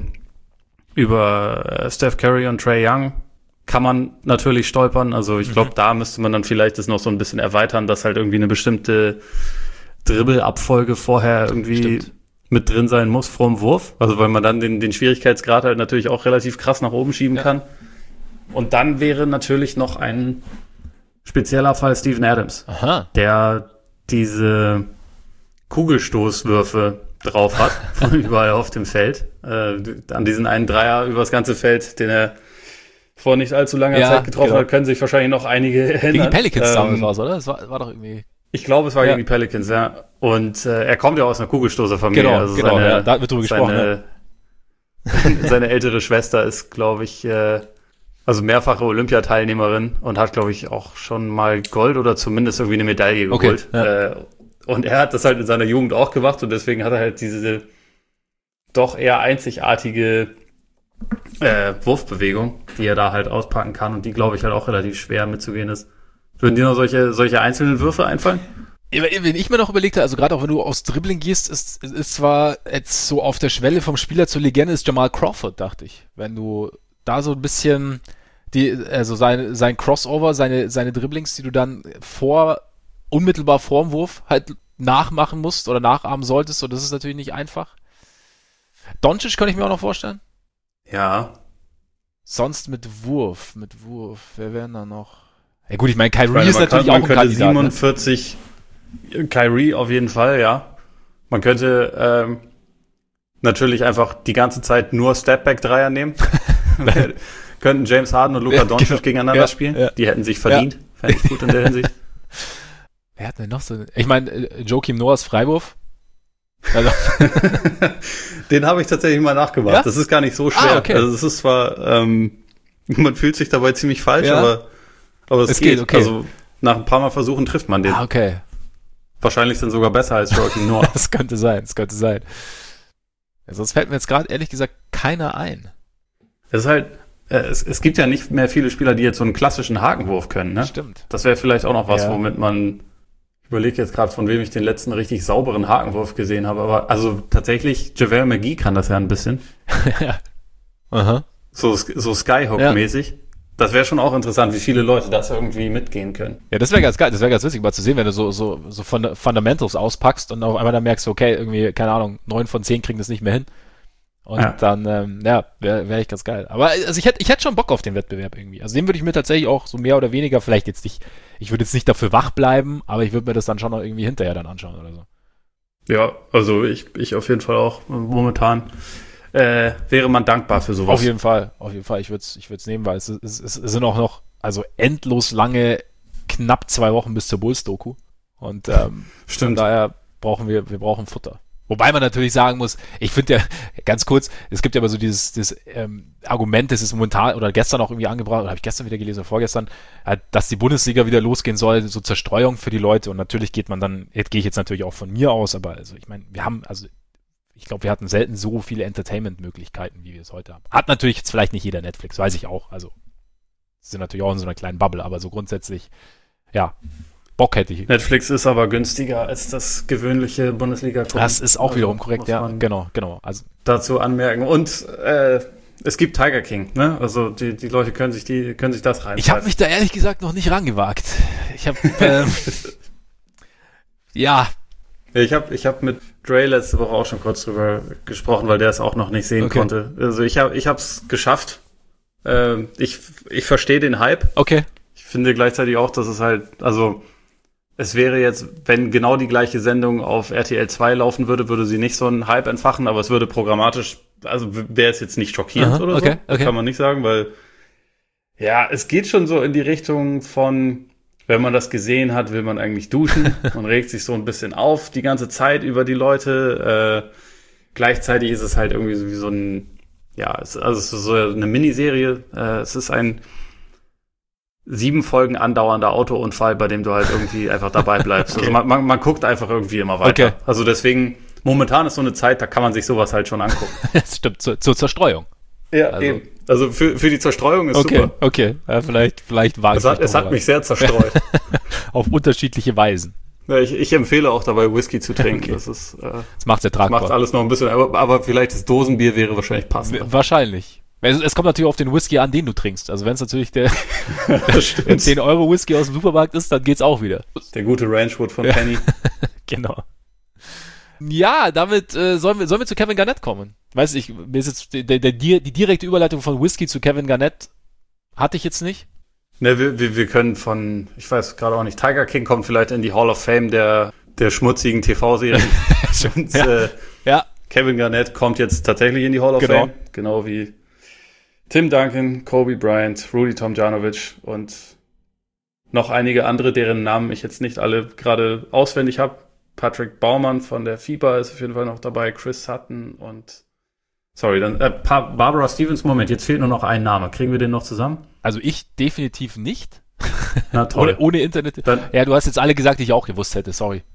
über äh, Steph Curry und Trae Young kann man natürlich stolpern. Also ich glaube, mhm. da müsste man dann vielleicht das noch so ein bisschen erweitern, dass halt irgendwie eine bestimmte Dribbelabfolge vorher irgendwie Stimmt. mit drin sein muss vorm Wurf. Also weil man dann den, den Schwierigkeitsgrad halt natürlich auch relativ krass nach oben schieben ja. kann. Und dann wäre natürlich noch ein spezieller Fall Steven Adams, Aha. der diese Kugelstoßwürfe drauf hat, von überall auf dem Feld. Äh, an diesen einen Dreier übers ganze Feld, den er vor nicht allzu langer ja, Zeit getroffen genau. hat, können sich wahrscheinlich noch einige erinnern. Gegen die Pelicans ähm, damals war es, oder? Das war, war doch irgendwie... Ich glaube, es war ja. gegen die Pelicans, ja. Und äh, er kommt ja aus einer Kugelstoßerfamilie. Genau, also genau seine, ja, da wird drüber seine, gesprochen. Ne? Seine ältere Schwester ist, glaube ich, äh, also mehrfache Olympiateilnehmerin und hat, glaube ich, auch schon mal Gold oder zumindest irgendwie eine Medaille geholt. Okay, ja. äh, und er hat das halt in seiner Jugend auch gemacht und deswegen hat er halt diese doch eher einzigartige äh, Wurfbewegung, die er da halt auspacken kann und die, glaube ich, halt auch relativ schwer mitzugehen ist. Würden dir noch solche, solche einzelnen Würfe einfallen? Wenn ich mir noch überlegt habe, also gerade auch wenn du aufs Dribbling gehst, ist, ist zwar jetzt so auf der Schwelle vom Spieler zur Legende ist Jamal Crawford, dachte ich. Wenn du da so ein bisschen die, also sein, sein Crossover, seine, seine Dribblings, die du dann vor, unmittelbar vorm Wurf halt nachmachen musst oder nachahmen solltest, und das ist natürlich nicht einfach. Doncic könnte ich mir auch noch vorstellen. Ja. Sonst mit Wurf, mit Wurf, wer wären da noch? Ja gut, ich meine, Kyrie meine, ist natürlich kann, auch ein Kandidat. siebenundvierzig, ne? Kyrie auf jeden Fall, ja. Man könnte ähm, natürlich einfach die ganze Zeit nur Stepback-Dreier nehmen. Könnten James Harden und Luka ja, Doncic genau. gegeneinander ja, spielen. Ja. Die hätten sich verdient. Ja. Fände ich gut in der Hinsicht. Wer hat denn noch so... Ich meine, Joakim Noahs Freiwurf. Also. Den habe ich tatsächlich mal nachgemacht. Ja? Das ist gar nicht so schwer. Ah, okay. Also es ist zwar... Ähm, man fühlt sich dabei ziemlich falsch, ja. aber... Aber es, es geht, geht okay. Also nach ein paar Mal Versuchen trifft man den. Ah, okay. Wahrscheinlich sind sogar besser als Joakim Noah. Das könnte sein, das könnte sein. Ja, sonst fällt mir jetzt gerade ehrlich gesagt keiner ein. Es ist halt, äh, es, es gibt ja nicht mehr viele Spieler, die jetzt so einen klassischen Hakenwurf können, ne? Stimmt. Das wäre vielleicht auch noch was, ja. womit man, ich überlege jetzt gerade, von wem ich den letzten richtig sauberen Hakenwurf gesehen habe, aber also tatsächlich, JaVale McGee kann das ja ein bisschen. Ja. Aha. So, so Skyhook-mäßig. Ja. Das wäre schon auch interessant, wie viele Leute das irgendwie mitgehen können. Ja, das wäre ganz geil, das wäre ganz witzig mal zu sehen, wenn du so, so, so Fundamentals auspackst und auf einmal dann merkst du, okay, irgendwie, keine Ahnung, neun von zehn kriegen das nicht mehr hin. Und ja. dann, ähm, ja, wäre wär ich ganz geil. Aber also ich hätte ich hätte schon Bock auf den Wettbewerb irgendwie. Also den würde ich mir tatsächlich auch so mehr oder weniger, vielleicht jetzt nicht, ich würde jetzt nicht dafür wach bleiben, aber ich würde mir das dann schon noch irgendwie hinterher dann anschauen oder so. Ja, also ich, ich auf jeden Fall auch momentan. Äh, wäre man dankbar für sowas. Auf jeden Fall, auf jeden Fall. Ich würde es ich würd's nehmen, weil es, es, es sind auch noch, also endlos lange, knapp zwei Wochen bis zur Bulls-Doku. Und ähm, Stimmt. Von daher brauchen wir, wir brauchen Futter. Wobei man natürlich sagen muss, ich finde ja, ganz kurz, es gibt ja immer so dieses, dieses ähm, Argument, das ist momentan oder gestern auch irgendwie angebracht, oder habe ich gestern wieder gelesen oder vorgestern, äh, dass die Bundesliga wieder losgehen soll, so Zerstreuung für die Leute. Und natürlich geht man dann, jetzt gehe ich jetzt natürlich auch von mir aus, aber also ich meine, wir haben, also ich glaube, wir hatten selten so viele Entertainment-Möglichkeiten, wie wir es heute haben. Hat natürlich jetzt vielleicht nicht jeder Netflix, weiß ich auch. Also sind natürlich auch in so einer kleinen Bubble, aber so grundsätzlich, ja, Bock hätte ich. Netflix ist aber günstiger als das gewöhnliche Bundesliga-Gucken. Das ist auch also, wiederum korrekt, ja, genau, genau. Also dazu anmerken. Und äh, es gibt Tiger King, ne? Also die, die Leute können sich die können sich das rein. Ich habe mich da ehrlich gesagt noch nicht rangewagt. Ich habe ähm, ja. Ich habe ich hab mit Dre letzte Woche auch schon kurz drüber gesprochen, weil der es auch noch nicht sehen okay. konnte. Also ich habe ich es geschafft. Ähm, ich ich verstehe den Hype. Okay. Ich finde gleichzeitig auch, dass es halt, also es wäre jetzt, wenn genau die gleiche Sendung auf R T L zwei laufen würde, würde sie nicht so einen Hype entfachen, aber es würde programmatisch, also wäre es jetzt nicht schockierend Aha, oder okay, so. Okay. Kann man nicht sagen, weil ja, es geht schon so in die Richtung von, wenn man das gesehen hat, will man eigentlich duschen. Man regt sich so ein bisschen auf die ganze Zeit über die Leute. Äh, gleichzeitig ist es halt irgendwie so wie so ein, ja, es, also es ist so eine Miniserie. Äh, es ist ein sieben Folgen andauernder Autounfall, bei dem du halt irgendwie einfach dabei bleibst. Okay. Also man, man, man guckt einfach irgendwie immer weiter. Okay. Also deswegen, momentan ist so eine Zeit, da kann man sich sowas halt schon angucken. Das stimmt, zur, zur Zerstreuung. Ja, also. eben. Also für, für die Zerstreuung ist okay, super. Okay, ja, vielleicht, vielleicht war es. Hat, es hat mich sehr zerstreut. Auf unterschiedliche Weisen. Ja, ich, ich empfehle auch dabei, Whisky zu trinken. Okay. Das ist, äh, das macht's ertragbar. Das macht alles noch ein bisschen, aber, aber vielleicht das Dosenbier wäre wahrscheinlich passend. Wahrscheinlich. Es, es kommt natürlich auf den Whisky an, den du trinkst. Also wenn es natürlich der zehn Euro Whisky aus dem Supermarkt ist, dann geht's auch wieder. Der gute Ranchwood von Penny. Genau. Ja, damit äh, sollen, wir, sollen wir zu Kevin Garnett kommen. Weiß ich, mir ist jetzt der, der, die, die direkte Überleitung von Whisky zu Kevin Garnett hatte ich jetzt nicht. Ne, wir, wir, wir können von, ich weiß gerade auch nicht, Tiger King kommt vielleicht in die Hall of Fame der, der schmutzigen T V-Serien. Und ja. Äh, ja. Kevin Garnett kommt jetzt tatsächlich in die Hall of genau. Fame. Genau wie Tim Duncan, Kobe Bryant, Rudy Tomjanovich und noch einige andere, deren Namen ich jetzt nicht alle gerade auswendig habe. Patrick Baumann von der FIBA ist auf jeden Fall noch dabei, Chris Sutton und sorry, dann äh, Barbara Stevens. Moment, jetzt fehlt nur noch ein Name. Kriegen wir den noch zusammen? Also ich definitiv nicht. Na toll. ohne, ohne Internet. Dann, ja, du hast jetzt alle gesagt, die ich auch gewusst hätte, sorry.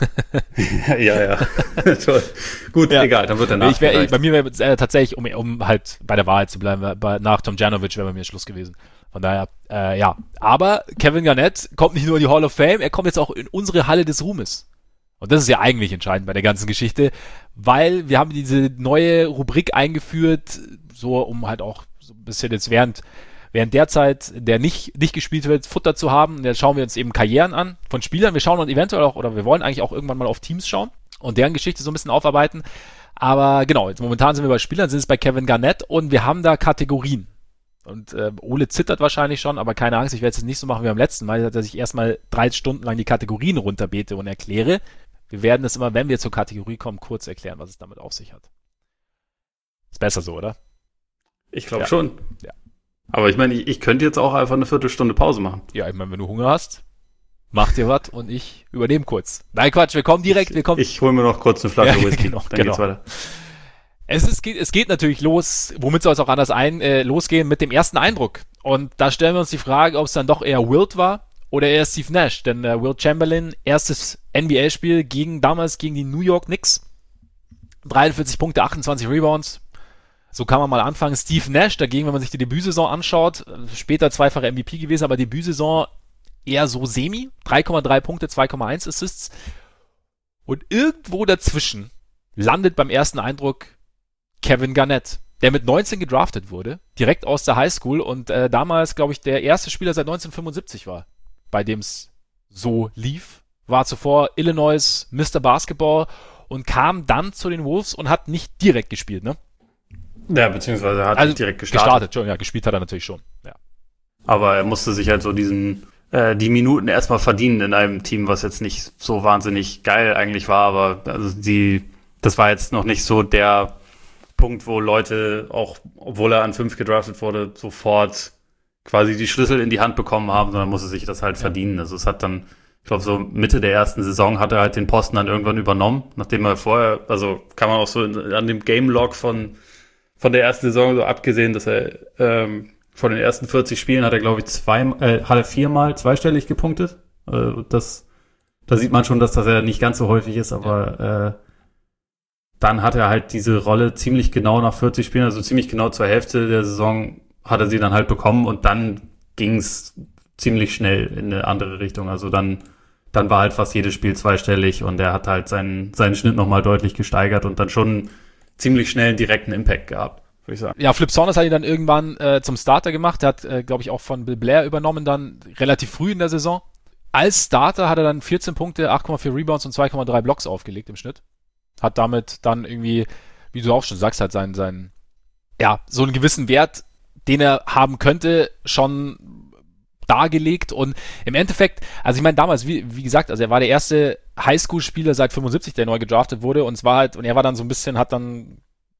ja, ja. ja. Toll. Gut, ja. Egal, dann wird der ich wär, Bei mir wäre äh, tatsächlich, um, um halt bei der Wahrheit zu bleiben, bei, nach Tomjanovich wäre bei mir Schluss gewesen. Von daher, äh, ja. Aber Kevin Garnett kommt nicht nur in die Hall of Fame, er kommt jetzt auch in unsere Halle des Ruhmes. Und das ist ja eigentlich entscheidend bei der ganzen Geschichte, weil wir haben diese neue Rubrik eingeführt, so um halt auch so ein bisschen jetzt während, während der Zeit, der nicht, nicht gespielt wird, Futter zu haben. Und jetzt schauen wir uns eben Karrieren an von Spielern. Wir schauen uns eventuell auch, oder wir wollen eigentlich auch irgendwann mal auf Teams schauen und deren Geschichte so ein bisschen aufarbeiten. Aber genau, jetzt momentan sind wir bei Spielern, sind es bei Kevin Garnett und wir haben da Kategorien. Und äh, Ole zittert wahrscheinlich schon, aber keine Angst, ich werde es jetzt nicht so machen wie beim letzten Mal, dass ich erstmal drei Stunden lang die Kategorien runterbete und erkläre. Wir werden das immer, wenn wir zur Kategorie kommen, kurz erklären, was es damit auf sich hat. Ist besser so, oder? Ich glaube ja. schon. Ja. Aber ich meine, ich, ich könnte jetzt auch einfach eine Viertelstunde Pause machen. Ja, ich meine, wenn du Hunger hast, mach dir was und ich übernehme kurz. Nein, Quatsch, wir kommen direkt. Wir kommen. Ich, ich hole mir noch kurz eine Flasche ja, Whisky, genau, dann genau. geht's weiter. Es, ist, es geht natürlich los, womit soll es auch anders ein, äh, losgehen, mit dem ersten Eindruck. Und da stellen wir uns die Frage, ob es dann doch eher Wilt war oder eher Steve Nash. Denn äh, Wilt Chamberlain, erstes N B A-Spiel gegen damals gegen die New York Knicks. dreiundvierzig Punkte, achtundzwanzig Rebounds. So kann man mal anfangen. Steve Nash dagegen, wenn man sich die Debütsaison anschaut, später zweifacher M V P gewesen, aber Debütsaison eher so semi. drei Komma drei Punkte, zwei Komma eins Assists. Und irgendwo dazwischen landet beim ersten Eindruck Kevin Garnett, der mit neunzehn gedraftet wurde, direkt aus der Highschool und äh, damals, glaube ich, der erste Spieler seit neunzehnhundertfünfundsiebzig war, bei dem es so lief. War zuvor Illinois Mister Basketball und kam dann zu den Wolves und hat nicht direkt gespielt, ne? Ja, beziehungsweise er hat also nicht direkt gestartet. gestartet. Schon, ja, gespielt hat er natürlich schon. Ja. Aber er musste sich halt so diesen äh, die Minuten erstmal verdienen in einem Team, was jetzt nicht so wahnsinnig geil eigentlich war, aber also die, das war jetzt noch nicht so der Punkt, wo Leute, auch obwohl er an fünf gedraftet wurde, sofort quasi die Schlüssel in die Hand bekommen haben, sondern musste sich das halt ja. verdienen. Also es hat dann, ich glaube, so Mitte der ersten Saison hat er halt den Posten dann irgendwann übernommen, nachdem er vorher, also kann man auch so in, an dem Game-Log von von der ersten Saison so abgesehen, dass er ähm, von den ersten vierzig Spielen hat er, glaube ich, zwei, äh, hat er viermal zweistellig gepunktet. Äh, das, da sieht man schon, dass das ja nicht ganz so häufig ist, aber ja. äh, dann hat er halt diese Rolle ziemlich genau nach vierzig Spielen, also ziemlich genau zur Hälfte der Saison hat er sie dann halt bekommen und dann ging's ziemlich schnell in eine andere Richtung. Also dann, dann war halt fast jedes Spiel zweistellig und er hat halt seinen, seinen Schnitt nochmal deutlich gesteigert und dann schon ziemlich schnell einen direkten Impact gehabt, würde ich sagen. Ja, Flip Saunders hat ihn dann irgendwann äh, zum Starter gemacht. Er hat, äh, glaube ich, auch von Bill Blair übernommen, dann relativ früh in der Saison. Als Starter hat er dann vierzehn Punkte, acht Komma vier Rebounds und zwei Komma drei Blocks aufgelegt im Schnitt. Hat damit dann irgendwie, wie du auch schon sagst, halt seinen, seinen, ja, so einen gewissen Wert, den er haben könnte, schon dargelegt. Und im Endeffekt, also ich meine damals, wie, wie gesagt, also er war der erste Highschool-Spieler seit fünfundsiebzig, der neu gedraftet wurde, und es war halt, und er war dann so ein bisschen, hat dann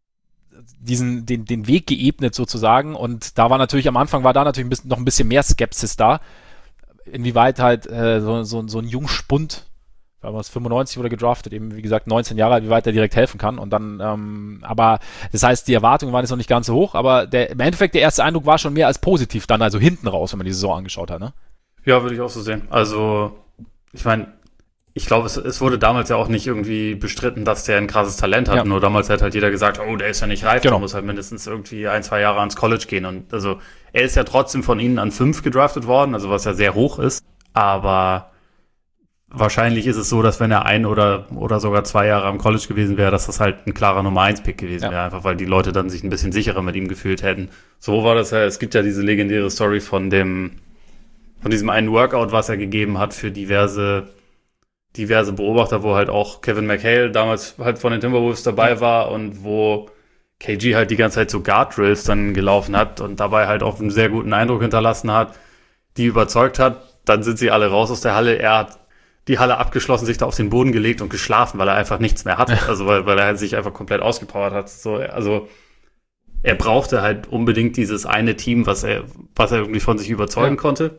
diesen, den, den Weg geebnet sozusagen, und da war natürlich, am Anfang war da natürlich ein bisschen, noch ein bisschen mehr Skepsis da, inwieweit halt äh, so, so, so ein Jungspund, weil es fünfundneunzig wurde gedraftet, eben wie gesagt neunzehn Jahre alt, wie weit er direkt helfen kann, und dann, ähm, aber das heißt, die Erwartungen waren jetzt noch nicht ganz so hoch, aber der, im Endeffekt der erste Eindruck war schon mehr als positiv dann, also hinten raus, wenn man die Saison angeschaut hat, ne? Ja, würde ich auch so sehen. Also, ich meine, ich glaube, es, es wurde damals ja auch nicht irgendwie bestritten, dass der ein krasses Talent hat. Ja. Nur damals hat halt jeder gesagt, oh, der ist ja nicht reif, genau. Der muss halt mindestens irgendwie ein, zwei Jahre ans College gehen. Und also er ist ja trotzdem von ihnen an fünf gedraftet worden, also was ja sehr hoch ist. Aber wahrscheinlich ist es so, dass wenn er ein oder oder sogar zwei Jahre am College gewesen wäre, dass das halt ein klarer Nummer eins Pick gewesen ja. wäre, einfach weil die Leute dann sich ein bisschen sicherer mit ihm gefühlt hätten. So war das ja, es gibt ja diese legendäre Story von dem, von diesem einen Workout, was er gegeben hat für diverse diverse Beobachter, wo halt auch Kevin McHale damals halt von den Timberwolves dabei war und wo K G halt die ganze Zeit so Guard-Drills dann gelaufen hat und dabei halt auch einen sehr guten Eindruck hinterlassen hat, die überzeugt hat. Dann sind sie alle raus aus der Halle. Er hat die Halle abgeschlossen, sich da auf den Boden gelegt und geschlafen, weil er einfach nichts mehr hatte. Also weil, weil er sich einfach komplett ausgepowert hat. So, also er brauchte halt unbedingt dieses eine Team, was er, was er irgendwie von sich überzeugen ja. konnte.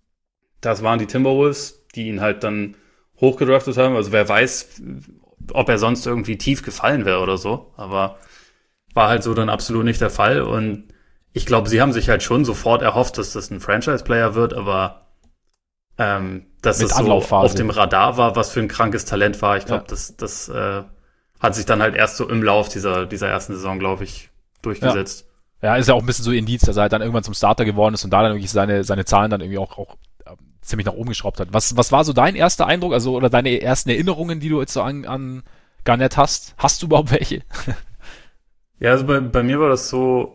Das waren die Timberwolves, die ihn halt dann hochgedraftet haben. Also wer weiß, ob er sonst irgendwie tief gefallen wäre oder so. Aber war halt so dann absolut nicht der Fall. Und ich glaube, sie haben sich halt schon sofort erhofft, dass das ein Franchise-Player wird, aber ähm, dass es so auf dem Radar war, was für ein krankes Talent war. Ich glaube, ja. das, das äh, hat sich dann halt erst so im Lauf dieser, dieser ersten Saison, glaube ich, durchgesetzt. Ja. ja, ist ja auch ein bisschen so Indiz, dass er halt dann irgendwann zum Starter geworden ist und da dann wirklich seine, seine Zahlen dann irgendwie auch, auch ziemlich nach oben geschraubt hat. Was, was war so dein erster Eindruck, also oder deine ersten Erinnerungen, die du jetzt so an, an Garnett hast? Hast du überhaupt welche? Ja, also bei, bei mir war das so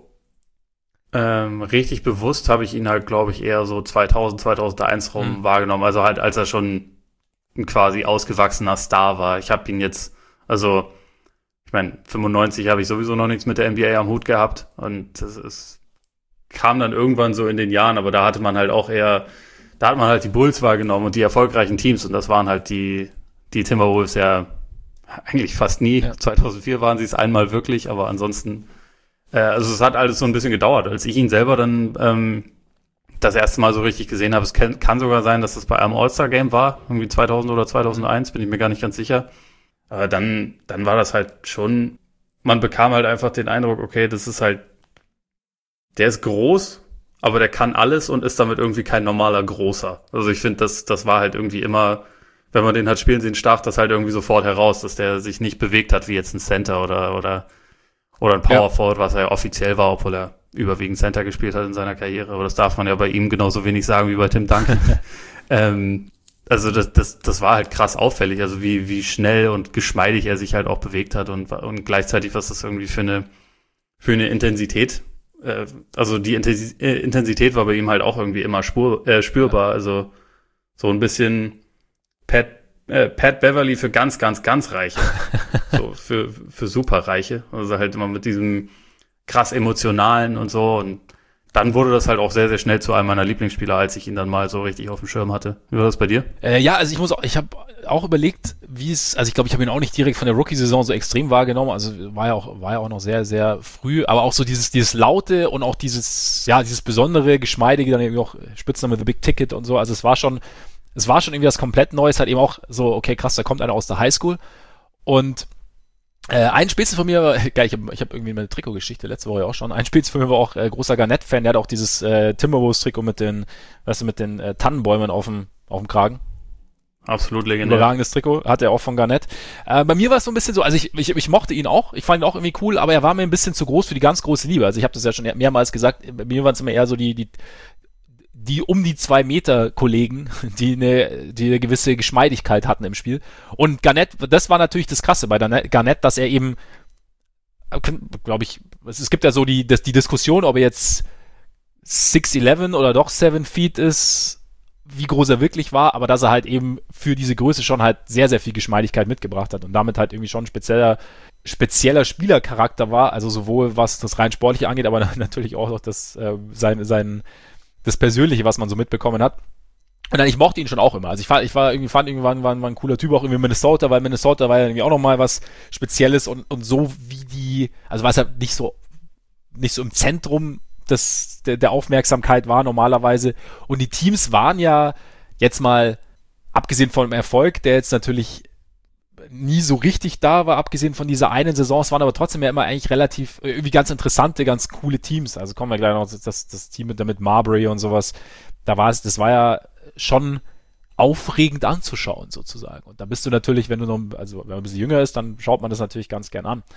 ähm, richtig bewusst, habe ich ihn halt, glaube ich, eher so zweitausend, zweitausendeins rum mhm. wahrgenommen. Also halt, als er schon ein quasi ausgewachsener Star war. Ich habe ihn jetzt, also ich meine, fünfundneunzig habe ich sowieso noch nichts mit der N B A am Hut gehabt und das ist, kam dann irgendwann so in den Jahren, aber da hatte man halt auch eher Da hat man halt die Bulls wahrgenommen und die erfolgreichen Teams und das waren halt die die Timberwolves ja eigentlich fast nie. Ja. zweitausendvier waren sie es einmal wirklich, aber ansonsten, äh, also es hat alles so ein bisschen gedauert. Als ich ihn selber dann ähm, das erste Mal so richtig gesehen habe, es kann, kann sogar sein, dass das bei einem All-Star-Game war, irgendwie zweitausend oder zweitausendeins, bin ich mir gar nicht ganz sicher. Aber dann, dann war das halt schon, man bekam halt einfach den Eindruck, okay, das ist halt, der ist groß, aber der kann alles und ist damit irgendwie kein normaler Großer. Also ich finde, das, das war halt irgendwie immer, wenn man den hat spielen sehen, stach das halt irgendwie sofort heraus, dass der sich nicht bewegt hat wie jetzt ein Center oder oder oder ein Power Forward, ja. was er ja offiziell war, obwohl er überwiegend Center gespielt hat in seiner Karriere. Aber das darf man ja bei ihm genauso wenig sagen wie bei Tim Duncan. ähm, also das, das, das war halt krass auffällig, also wie, wie schnell und geschmeidig er sich halt auch bewegt hat und, und gleichzeitig, was das irgendwie für eine, für eine Intensität, äh, also die Intensität war bei ihm halt auch irgendwie immer spur, äh, spürbar, also so ein bisschen Pat, äh, Pat Beverly für ganz, ganz, ganz Reiche, so für, für Superreiche, also halt immer mit diesem krass emotionalen und so. Und dann wurde das halt auch sehr, sehr schnell zu einem meiner Lieblingsspieler, als ich ihn dann mal so richtig auf dem Schirm hatte. Wie war das bei dir? Äh, ja, also ich muss auch, ich habe auch überlegt, wie es, also ich glaube, ich habe ihn auch nicht direkt von der Rookie-Saison so extrem wahrgenommen, also war ja auch, war ja auch noch sehr, sehr früh, aber auch so dieses, dieses Laute und auch dieses, ja, dieses besondere, geschmeidige, dann eben auch Spitzname The Big Ticket und so, also es war schon, es war schon irgendwie was komplett Neues, halt eben auch so, okay, krass, da kommt einer aus der Highschool und Äh, ein Spitze von mir, war, geil, ich habe ich hab irgendwie meine Trikotgeschichte letzte Woche auch schon, ein Spitze von mir war auch äh, großer Garnett-Fan, der hat auch dieses äh, Timberwolves-Trikot mit den, weißt du, mit den äh, Tannenbäumen auf dem auf dem Kragen. Absolut legendär. Überragendes Trikot, hat er auch von Garnett. Äh, bei mir war es so ein bisschen so, also ich, ich, ich mochte ihn auch, ich fand ihn auch irgendwie cool, aber er war mir ein bisschen zu groß für die ganz große Liebe. Also ich habe das ja schon mehrmals gesagt, bei mir waren es immer eher so die, die die um die zwei Meter Kollegen, die eine, die eine gewisse Geschmeidigkeit hatten im Spiel. Und Garnett, das war natürlich das Krasse bei Garnett, dass er eben, glaube ich, es gibt ja so die, die Diskussion, ob er jetzt six eleven oder doch seven feet ist, wie groß er wirklich war, aber dass er halt eben für diese Größe schon halt sehr, sehr viel Geschmeidigkeit mitgebracht hat und damit halt irgendwie schon ein spezieller, spezieller Spielercharakter war, also sowohl was das rein Sportliche angeht, aber natürlich auch noch das, äh, sein, sein, das Persönliche, was man so mitbekommen hat. Und dann, ich mochte ihn schon auch immer. Also ich war, ich war irgendwie, fand irgendwann, war, war ein cooler Typ, auch irgendwie Minnesota, weil Minnesota war ja irgendwie auch nochmal was Spezielles und, und so wie die, also war es ja nicht so, nicht so im Zentrum des, der, der Aufmerksamkeit war normalerweise. Und die Teams waren ja jetzt mal, abgesehen von dem Erfolg, der jetzt natürlich nie so richtig da war, abgesehen von dieser einen Saison, es waren aber trotzdem ja immer eigentlich relativ, irgendwie ganz interessante, ganz coole Teams. Also kommen wir gleich noch, das, das Team mit, mit Marbury und sowas, da war es, das war ja schon aufregend anzuschauen sozusagen. Und da bist du natürlich, wenn du noch, also wenn man ein bisschen jünger ist, dann schaut man das natürlich ganz gern an.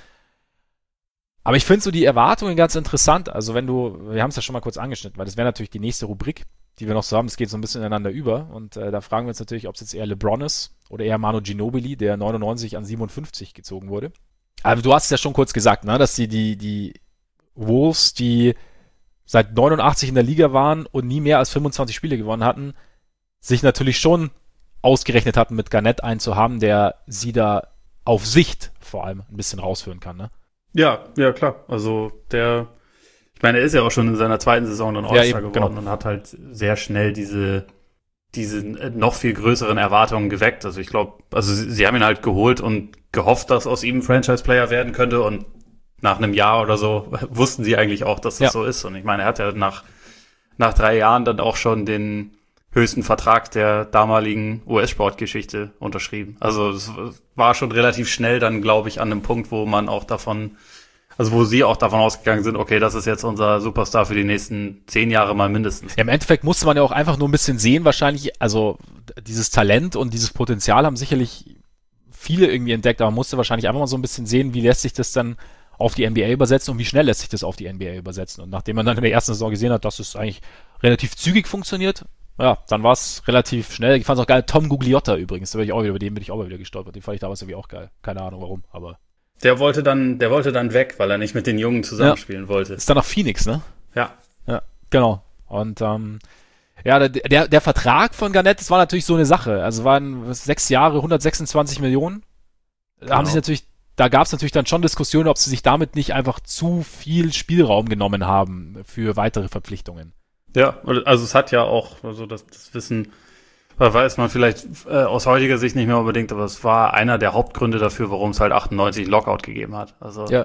Aber ich finde so die Erwartungen ganz interessant. Also wenn du, wir haben es ja schon mal kurz angeschnitten, weil das wäre natürlich die nächste Rubrik, die wir noch so haben. Das geht so ein bisschen ineinander über. Und äh, da fragen wir uns natürlich, ob es jetzt eher LeBron ist oder eher Manu Ginobili, der neunundneunzig an siebenundfünfzig gezogen wurde. Aber du hast es ja schon kurz gesagt, ne, dass die, die, die Wolves, die seit neunundachtzig in der Liga waren und nie mehr als fünfundzwanzig Spiele gewonnen hatten, sich natürlich schon ausgerechnet hatten, mit Garnett einen zu haben, der sie da auf Sicht vor allem ein bisschen rausführen kann, ne? Ja, ja, klar. Also der, ich meine, er ist ja auch schon in seiner zweiten Saison dann All-Star ja, geworden genau. und hat halt sehr schnell diese, diese noch viel größeren Erwartungen geweckt. Also ich glaube, also sie, sie haben ihn halt geholt und gehofft, dass aus ihm ein Franchise-Player werden könnte und nach einem Jahr oder so wussten sie eigentlich auch, dass das ja. so ist. Und ich meine, er hat ja nach, nach drei Jahren dann auch schon den höchsten Vertrag der damaligen U S-Sportgeschichte unterschrieben. Also es war schon relativ schnell dann, glaube ich, an einem Punkt, wo man auch davon, also wo sie auch davon ausgegangen sind, okay, das ist jetzt unser Superstar für die nächsten zehn Jahre mal mindestens. Ja, im Endeffekt musste man ja auch einfach nur ein bisschen sehen wahrscheinlich, also dieses Talent und dieses Potenzial haben sicherlich viele irgendwie entdeckt, aber man musste wahrscheinlich einfach mal so ein bisschen sehen, wie lässt sich das dann auf die N B A übersetzen und wie schnell lässt sich das auf die N B A übersetzen. Und nachdem man dann in der ersten Saison gesehen hat, dass es eigentlich relativ zügig funktioniert, ja, dann war es relativ schnell. Ich fand es auch geil. Tom Gugliotta übrigens, da bin ich auch wieder, über den bin ich auch mal wieder gestolpert. Den fand ich damals irgendwie auch geil. Keine Ahnung warum, aber. Der wollte dann, der wollte dann weg, weil er nicht mit den Jungen zusammenspielen ja. wollte. Ist dann nach Phoenix, ne? Ja. Ja, genau. Und, ähm, ja, der, der, der Vertrag von Garnett, das war natürlich so eine Sache. Also waren sechs Jahre, hundertsechsundzwanzig Millionen. Da genau. haben sich natürlich, da gab es natürlich dann schon Diskussionen, ob sie sich damit nicht einfach zu viel Spielraum genommen haben für weitere Verpflichtungen. Ja, also es hat ja auch, also das, das Wissen, weiß man vielleicht äh, aus heutiger Sicht nicht mehr unbedingt, aber es war einer der Hauptgründe dafür, warum es halt achtundneunzig Lockout gegeben hat. Also, ja.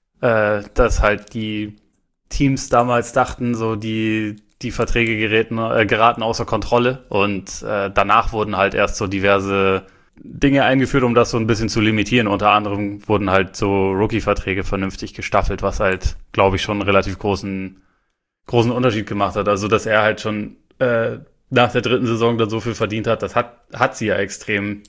äh, dass halt die Teams damals dachten, so die die Verträge geräten, äh, geraten außer Kontrolle und äh, danach wurden halt erst so diverse Dinge eingeführt, um das so ein bisschen zu limitieren. Unter anderem wurden halt so Rookie-Verträge vernünftig gestaffelt, was halt, glaube ich, schon einen relativ großen großen Unterschied gemacht hat. Also, dass er halt schon äh, nach der dritten Saison dann so viel verdient hat, das hat hat sie ja extrem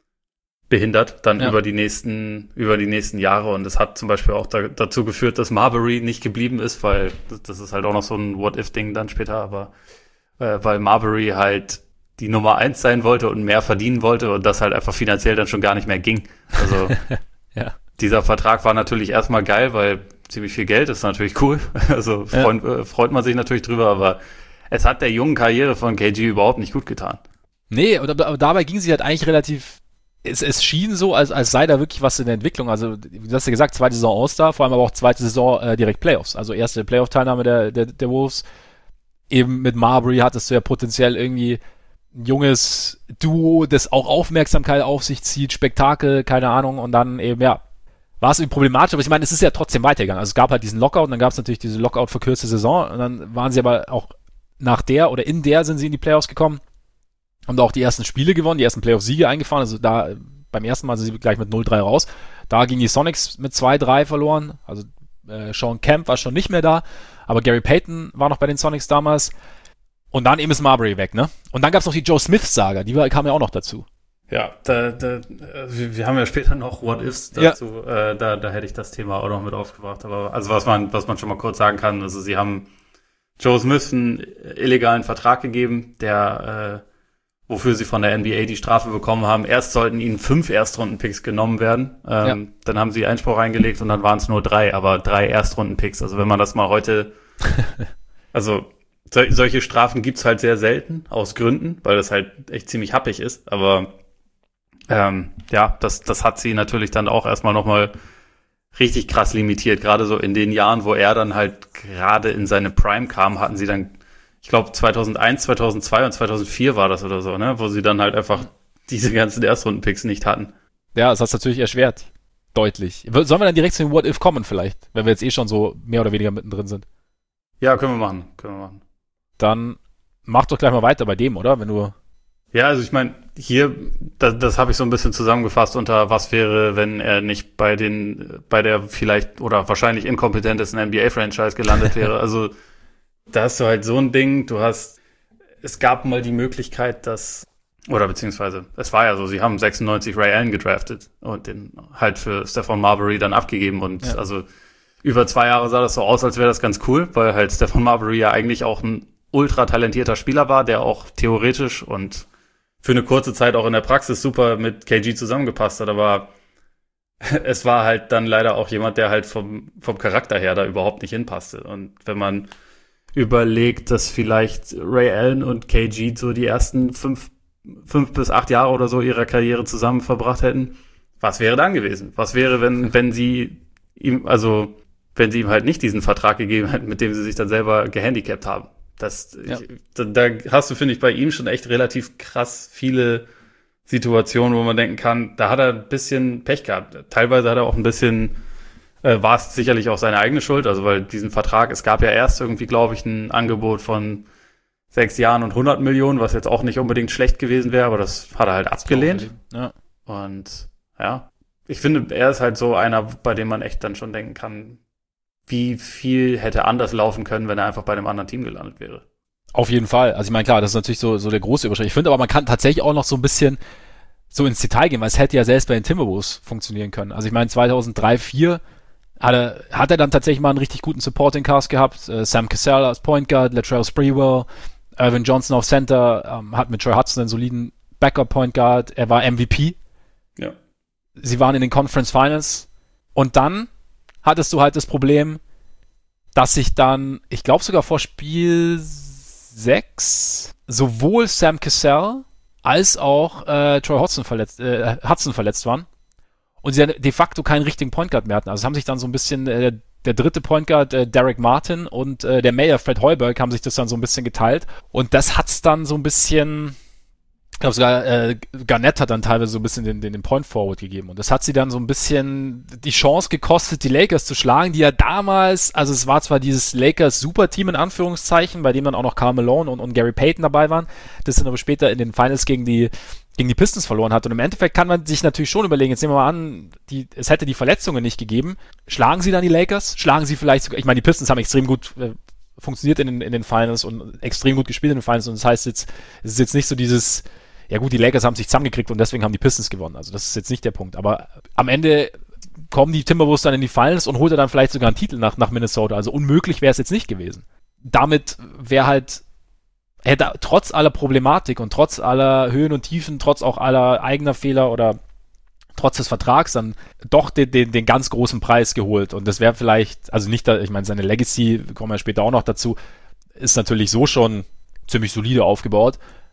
behindert dann ja. über die nächsten über die nächsten Jahre. Und das hat zum Beispiel auch da, dazu geführt, dass Marbury nicht geblieben ist, weil das, das ist halt auch noch so ein What-If-Ding dann später, aber äh, weil Marbury halt die Nummer eins sein wollte und mehr verdienen wollte und das halt einfach finanziell dann schon gar nicht mehr ging. Also ja. dieser Vertrag war natürlich erstmal geil, weil ziemlich viel Geld ist natürlich cool. Also freut, ja. äh, freut man sich natürlich drüber, aber es hat der jungen Karriere von K G überhaupt nicht gut getan. Nee, aber, aber dabei ging sie halt eigentlich relativ es, es schien so, als, als sei da wirklich was in der Entwicklung. Also, du hast ja gesagt, zweite Saison All-Star, vor allem aber auch zweite Saison äh, direkt Playoffs. Also erste Playoff-Teilnahme der, der, der Wolves. Eben mit Marbury hattest du ja potenziell irgendwie ein junges Duo, das auch Aufmerksamkeit auf sich zieht, Spektakel, keine Ahnung, und dann eben, ja, war es irgendwie problematisch, aber ich meine, es ist ja trotzdem weitergegangen. Also es gab halt diesen Lockout und dann gab es natürlich diese Lockout-verkürzte Saison und dann waren sie aber auch nach der oder in der sind sie in die Playoffs gekommen, haben da auch die ersten Spiele gewonnen, die ersten Playoff-Siege eingefahren, also da beim ersten Mal sind sie gleich mit null drei raus. Da gingen die Sonics mit zwei drei verloren, also äh, Sean Kemp war schon nicht mehr da, aber Gary Payton war noch bei den Sonics damals. Und dann eben ist Marbury weg, ne? Und dann gab es noch die Joe Smith-Saga, die war, kam ja auch noch dazu. Ja, da, da, wir, wir haben ja später noch What-Ifs dazu, ja. äh, da, da hätte ich das Thema auch noch mit aufgebracht. Aber also was man, was man schon mal kurz sagen kann, also sie haben Joe Smith einen illegalen Vertrag gegeben, der, äh, wofür sie von der N B A die Strafe bekommen haben. Erst sollten ihnen fünf Erstrunden-Picks genommen werden. Ähm, ja. Dann haben sie Einspruch eingelegt und dann waren es nur drei, aber drei Erstrunden-Picks. Also wenn man das mal heute, also so, solche Strafen gibt's halt sehr selten, aus Gründen, weil das halt echt ziemlich happig ist. Aber ähm, ja, das, das hat sie natürlich dann auch erstmal nochmal richtig krass limitiert. Gerade so in den Jahren, wo er dann halt gerade in seine Prime kam, hatten sie dann, ich glaube zweitausendeins, zweitausendzwei und zweitausendvier war das oder so, ne, wo sie dann halt einfach diese ganzen Erstrunden-Picks nicht hatten. Ja, das hat es natürlich erschwert. Deutlich. Sollen wir dann direkt zu dem What-If kommen vielleicht, wenn wir jetzt eh schon so mehr oder weniger mittendrin sind? Ja, können wir machen, können wir machen. Dann mach doch gleich mal weiter bei dem, oder? Wenn du. Ja, also ich meine, hier, das, das habe ich so ein bisschen zusammengefasst unter was wäre, wenn er nicht bei den, bei der vielleicht oder wahrscheinlich inkompetentesten N B A-Franchise gelandet wäre. Also da hast du halt so ein Ding, du hast, es gab mal die Möglichkeit, dass, oder beziehungsweise, es war ja so, sie haben sechsundneunzig Ray Allen gedraftet und den halt für Stephon Marbury dann abgegeben und ja. Also über zwei Jahre sah das so aus, als wäre das ganz cool, weil halt Stephon Marbury ja eigentlich auch ein ultra talentierter Spieler war, der auch theoretisch und für eine kurze Zeit auch in der Praxis super mit K G zusammengepasst hat, aber es war halt dann leider auch jemand, der halt vom, vom Charakter her da überhaupt nicht hinpasste. Und wenn man überlegt, dass vielleicht Ray Allen und K G so die ersten fünf, fünf bis acht Jahre oder so ihrer Karriere zusammen verbracht hätten, was wäre dann gewesen? Was wäre, wenn, wenn sie ihm, also wenn sie ihm halt nicht diesen Vertrag gegeben hätten, mit dem sie sich dann selber gehandicapt haben? Das, ja. ich, da, da hast du, finde ich, bei ihm schon echt relativ krass viele Situationen, wo man denken kann, da hat er ein bisschen Pech gehabt. Teilweise hat er auch ein bisschen, äh, war es sicherlich auch seine eigene Schuld, also weil diesen Vertrag, es gab ja erst irgendwie, glaube ich, ein Angebot von sechs Jahren und hundert Millionen, was jetzt auch nicht unbedingt schlecht gewesen wäre, aber das hat er halt abgelehnt. Ja. Und ja, ich finde, er ist halt so einer, bei dem man echt dann schon denken kann, wie viel hätte anders laufen können, wenn er einfach bei einem anderen Team gelandet wäre. Auf jeden Fall. Also ich meine, klar, das ist natürlich so, so der große Überschritt. Ich finde aber, man kann tatsächlich auch noch so ein bisschen so ins Detail gehen, weil es hätte ja selbst bei den Timberwolves funktionieren können. Also ich meine, zweitausenddrei, zweitausendvier hat er, hat er dann tatsächlich mal einen richtig guten Supporting Cast gehabt. Äh, Sam Cassell als Point Guard, Latrell Sprewell, Irvin Johnson auf Center, ähm, hat mit Troy Hudson einen soliden Backup Point Guard. Er war M V P. Ja. Sie waren in den Conference Finals. Und dann hattest du halt das Problem, dass sich dann, ich glaube sogar vor Spiel sechs, sowohl Sam Cassell als auch äh, Troy Hudson verletzt, äh, Hudson verletzt waren und sie de facto keinen richtigen Point Guard mehr hatten. Also haben sich dann so ein bisschen äh, der dritte Point Guard, äh, Derek Martin und äh, der Mayor, Fred Hoiberg, haben sich das dann so ein bisschen geteilt und das hat's dann so ein bisschen, ich glaube sogar äh, Garnett hat dann teilweise so ein bisschen den, den, den Point Forward gegeben und das hat sie dann so ein bisschen die Chance gekostet, die Lakers zu schlagen, die ja damals, also es war zwar dieses Lakers Superteam in Anführungszeichen, bei dem dann auch noch Karl Malone und, und Gary Payton dabei waren, das dann aber später in den Finals gegen die gegen die Pistons verloren hat und im Endeffekt kann man sich natürlich schon überlegen, jetzt nehmen wir mal an, die, es hätte die Verletzungen nicht gegeben, schlagen sie dann die Lakers, schlagen sie vielleicht sogar, ich meine, die Pistons haben extrem gut äh, funktioniert in den, in den Finals und extrem gut gespielt in den Finals und das heißt jetzt, es ist jetzt nicht so dieses, ja gut, die Lakers haben sich zusammengekriegt und deswegen haben die Pistons gewonnen. Also das ist jetzt nicht der Punkt. Aber am Ende kommen die Timberwolves dann in die Finals und holt er dann vielleicht sogar einen Titel nach, nach Minnesota. Also unmöglich wäre es jetzt nicht gewesen. Damit wäre halt, hätte trotz aller Problematik und trotz aller Höhen und Tiefen, trotz auch aller eigener Fehler oder trotz des Vertrags dann doch den, den, den ganz großen Preis geholt. Und das wäre vielleicht, also nicht, da, ich meine, seine Legacy, kommen wir später auch noch dazu, ist natürlich so schon ziemlich solide aufgebaut.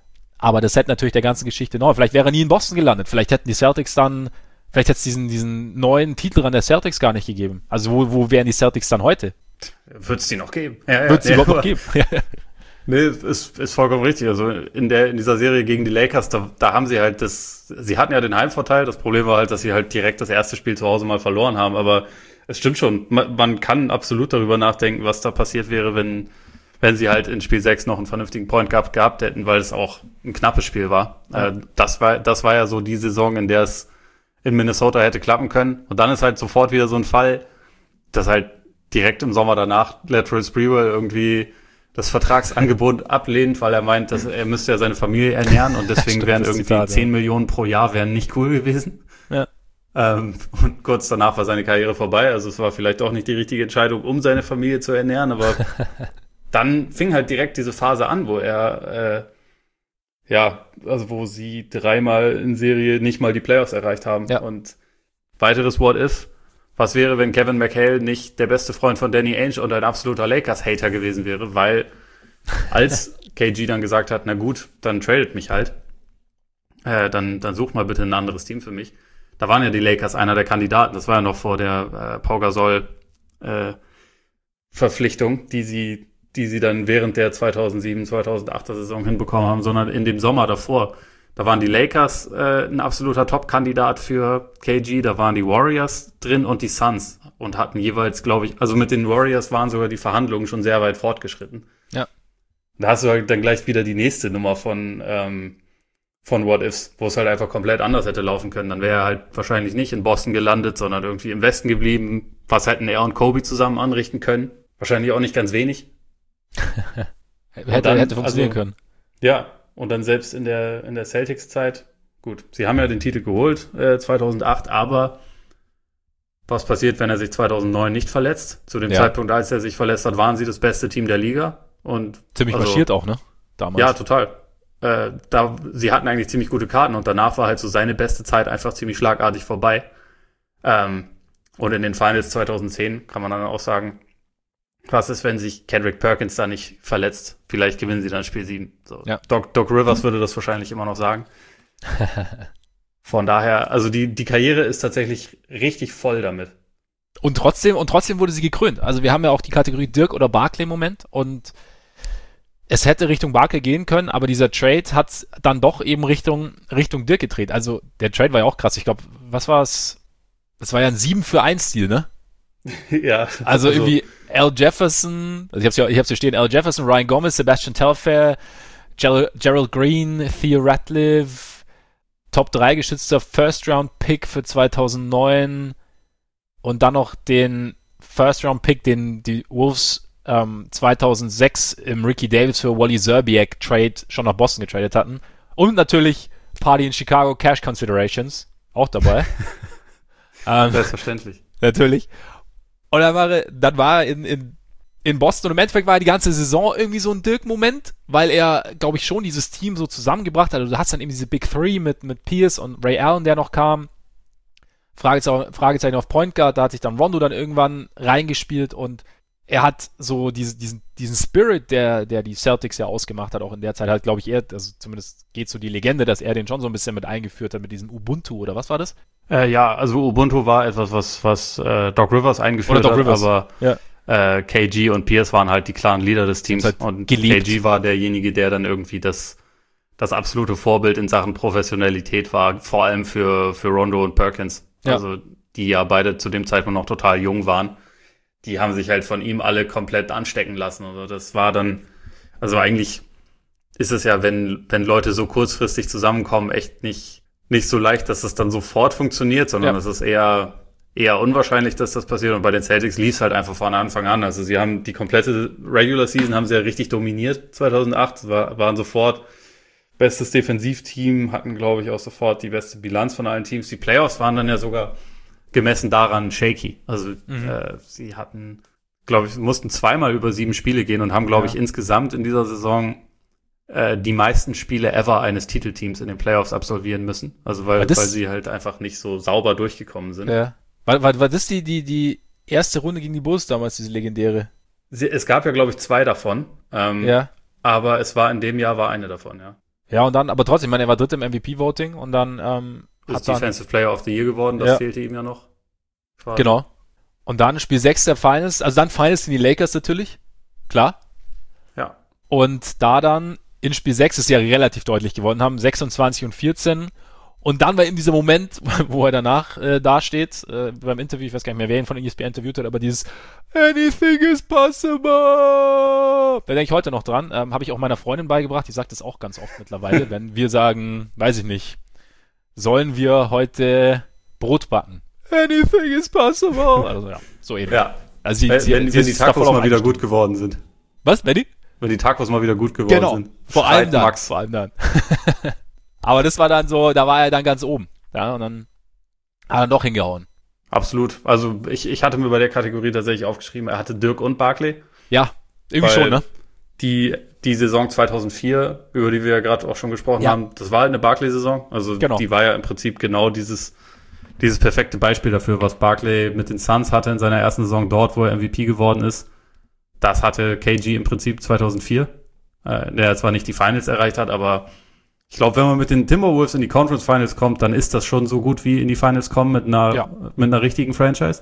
Aber das hätte natürlich der ganzen Geschichte noch. Vielleicht wäre er nie in Boston gelandet. Vielleicht hätten die Celtics dann, vielleicht hätte es diesen, diesen neuen Titel an der Celtics gar nicht gegeben. Also wo, wo wären die Celtics dann heute? Wird es die noch geben? Ja, ja, Wird es die ja, überhaupt noch geben? Nee, ist, ist vollkommen richtig. Also in der, in dieser Serie gegen die Lakers, da, da haben sie halt das, sie hatten ja den Heimvorteil. Das Problem war halt, dass sie halt direkt das erste Spiel zu Hause mal verloren haben. Aber es stimmt schon. Man, man kann absolut darüber nachdenken, was da passiert wäre, wenn, wenn sie halt in Spiel sechs noch einen vernünftigen Point gehabt, gehabt hätten, weil es auch ein knappes Spiel war. Ja. Äh, das war, das war ja so die Saison, in der es in Minnesota hätte klappen können. Und dann ist halt sofort wieder so ein Fall, dass halt direkt im Sommer danach Lateral Sprewell irgendwie das Vertragsangebot ablehnt, weil er meint, dass er müsste ja seine Familie ernähren und deswegen Stimmt, wären irgendwie Zitat, zehn ja. Millionen pro Jahr wären nicht cool gewesen. Ja. Ähm, und kurz danach war seine Karriere vorbei. Also es war vielleicht auch nicht die richtige Entscheidung, um seine Familie zu ernähren, aber dann fing halt direkt diese Phase an, wo er äh, ja, also wo sie dreimal in Serie nicht mal die Playoffs erreicht haben. Ja. Und weiteres What If. Was wäre, wenn Kevin McHale nicht der beste Freund von Danny Ainge und ein absoluter Lakers-Hater gewesen wäre? Weil als K G dann gesagt hat, na gut, dann tradet mich halt, äh, dann dann such mal bitte ein anderes Team für mich. Da waren ja die Lakers einer der Kandidaten. Das war ja noch vor der äh, Pau Gasol äh, Verpflichtung, die sie die sie dann während der zweitausendsieben, zweitausendachter Saison hinbekommen haben, sondern in dem Sommer davor. Da waren die Lakers äh, ein absoluter Top-Kandidat für K G, da waren die Warriors drin und die Suns und hatten jeweils, glaube ich, also mit den Warriors waren sogar die Verhandlungen schon sehr weit fortgeschritten. Ja. Da hast du halt dann gleich wieder die nächste Nummer von ähm, von What Ifs, wo es halt einfach komplett anders hätte laufen können. Dann wäre er halt wahrscheinlich nicht in Boston gelandet, sondern irgendwie im Westen geblieben. Was hätten er und Kobe zusammen anrichten können? Wahrscheinlich auch nicht ganz wenig. hätte, dann, hätte funktionieren also, können. Ja. Und dann selbst in der in der Celtics-Zeit, gut, sie haben ja den Titel geholt, äh, zweitausendacht, aber was passiert, wenn er sich zweitausendneun nicht verletzt? Zu dem ja. Zeitpunkt, als er sich verletzt hat, waren sie das beste Team der Liga. Und ziemlich also, marschiert auch, ne? Damals. Ja, total. Äh, da, sie hatten eigentlich ziemlich gute Karten und danach war halt so seine beste Zeit einfach ziemlich schlagartig vorbei. Ähm, und in den Finals zweitausendzehn kann man dann auch sagen, was ist, wenn sich Kendrick Perkins da nicht verletzt? Vielleicht gewinnen sie dann Spiel sieben. So. Ja. Doc, Doc Rivers würde das wahrscheinlich immer noch sagen. Von daher, also die, die Karriere ist tatsächlich richtig voll damit. Und trotzdem, und trotzdem wurde sie gekrönt. Also wir haben ja auch die Kategorie Dirk oder Barkley im Moment und es hätte Richtung Barkley gehen können, aber dieser Trade hat dann doch eben Richtung, Richtung Dirk gedreht. Also der Trade war ja auch krass. Ich glaube, was war es? Das war ja ein sieben für eins Stil, ne? Ja. Also, also irgendwie Al Jefferson, also ich hab's ja, ich hab's hier stehen, Al Jefferson, Ryan Gomez, Sebastian Telfair, Ger- Gerald Green, Theo Ratliff, Top drei geschützter First-Round-Pick für zweitausendneun und dann noch den First-Round-Pick, den die Wolves ähm, zweitausendsechs im Ricky Davis für Wally Zerbiak Trade schon nach Boston getradet hatten. Und natürlich Party in Chicago Cash Considerations, auch dabei. ähm, Selbstverständlich. Natürlich. Und dann war er, dann war er in, in, in Boston und im Endeffekt war er die ganze Saison irgendwie so ein Dirk-Moment, weil er, glaube ich, schon dieses Team so zusammengebracht hat. Also du hast dann eben diese Big Three mit, mit Pierce und Ray Allen, der noch kam. Fragezeichen, Fragezeichen auf Point Guard, da hat sich dann Rondo dann irgendwann reingespielt und er hat so diese, diesen, diesen Spirit, der, der die Celtics ja ausgemacht hat, auch in der Zeit halt, glaube ich, er, also zumindest geht so die Legende, dass er den schon so ein bisschen mit eingeführt hat mit diesem Ubuntu, oder was war das? Äh, ja, also Ubuntu war etwas, was, was äh, Doc Rivers eingeführt Doc hat, Rivers. aber ja. äh, K G und Pierce waren halt die klaren Leader des Teams halt und geliebt. K G war derjenige, der dann irgendwie das, das absolute Vorbild in Sachen Professionalität war, vor allem für, für Rondo und Perkins. Ja. Also die ja beide zu dem Zeitpunkt noch total jung waren. Die haben sich halt von ihm alle komplett anstecken lassen. Also das war dann, also eigentlich ist es ja, wenn, wenn Leute so kurzfristig zusammenkommen, echt nicht, nicht so leicht, dass es dann sofort funktioniert, sondern es ist eher, eher unwahrscheinlich, dass das passiert. Und bei den Celtics lief es halt einfach von Anfang an. Also sie haben die komplette Regular Season haben sie ja richtig dominiert zweitausendacht, war, waren sofort bestes Defensivteam, hatten, glaube ich, auch sofort die beste Bilanz von allen Teams. Die Playoffs waren dann ja sogar gemessen daran shaky. Also mhm. äh, sie hatten, glaube ich, mussten zweimal über sieben Spiele gehen und haben, glaube ja. ich, insgesamt in dieser Saison äh, die meisten Spiele ever eines Titelteams in den Playoffs absolvieren müssen. Also weil, das, weil sie halt einfach nicht so sauber durchgekommen sind. Ja. War, war, war das die, die, die erste Runde gegen die Bulls damals, diese legendäre? Sie, es gab ja, glaube ich, zwei davon. Ähm, ja. Aber es war in dem Jahr war eine davon, ja. Ja, und dann, aber trotzdem, ich meine, er war dritt im M V P-Voting und dann ähm, Ist hat dann, Defensive Player of the Year geworden, das Ja. fehlte ihm ja noch. Quasi. genau. Und dann Spiel sechs der Finals, also dann Finals sind die Lakers natürlich, klar. Ja. Und da dann in Spiel sechs ist ja relativ deutlich gewonnen haben, sechsundzwanzig und vierzehn. Und dann war eben dieser Moment, wo er danach äh, dasteht, äh, beim Interview, ich weiß gar nicht mehr, wer ihn von E S P N interviewt hat, aber dieses Anything is possible. Da denke ich heute noch dran. Ähm, Habe ich auch meiner Freundin beigebracht, die sagt das auch ganz oft mittlerweile, wenn wir sagen, weiß ich nicht, sollen wir heute Brot backen? Anything is possible. Also ja, so ähnlich. Ja. Also sie, Wenn, sie, wenn, sie wenn ist die da Tacos voll auf mal wieder eingestiegen. gut geworden sind. Was, Benny? Wenn die Tacos mal wieder gut geworden Genau, sind. vor allem Schreit dann. Max. Vor allem dann. Aber das war dann so, da war er dann ganz oben. Ja, und dann hat er doch hingehauen. Absolut. Also ich, ich hatte mir bei der Kategorie tatsächlich aufgeschrieben, er hatte Dirk und Barkley. Ja, irgendwie Weil schon, ne? Die, die Saison zweitausendvier, über die wir ja gerade auch schon gesprochen Ja. haben, das war halt eine Barkley-Saison. Also Genau. die war ja im Prinzip genau dieses, dieses perfekte Beispiel dafür, was Barkley mit den Suns hatte in seiner ersten Saison dort, wo er M V P geworden ist. Das hatte K G im Prinzip zweitausendvier, äh, der zwar nicht die Finals erreicht hat, aber ich glaube, wenn man mit den Timberwolves in die Conference Finals kommt, dann ist das schon so gut wie in die Finals kommen mit einer, Ja. mit einer richtigen Franchise.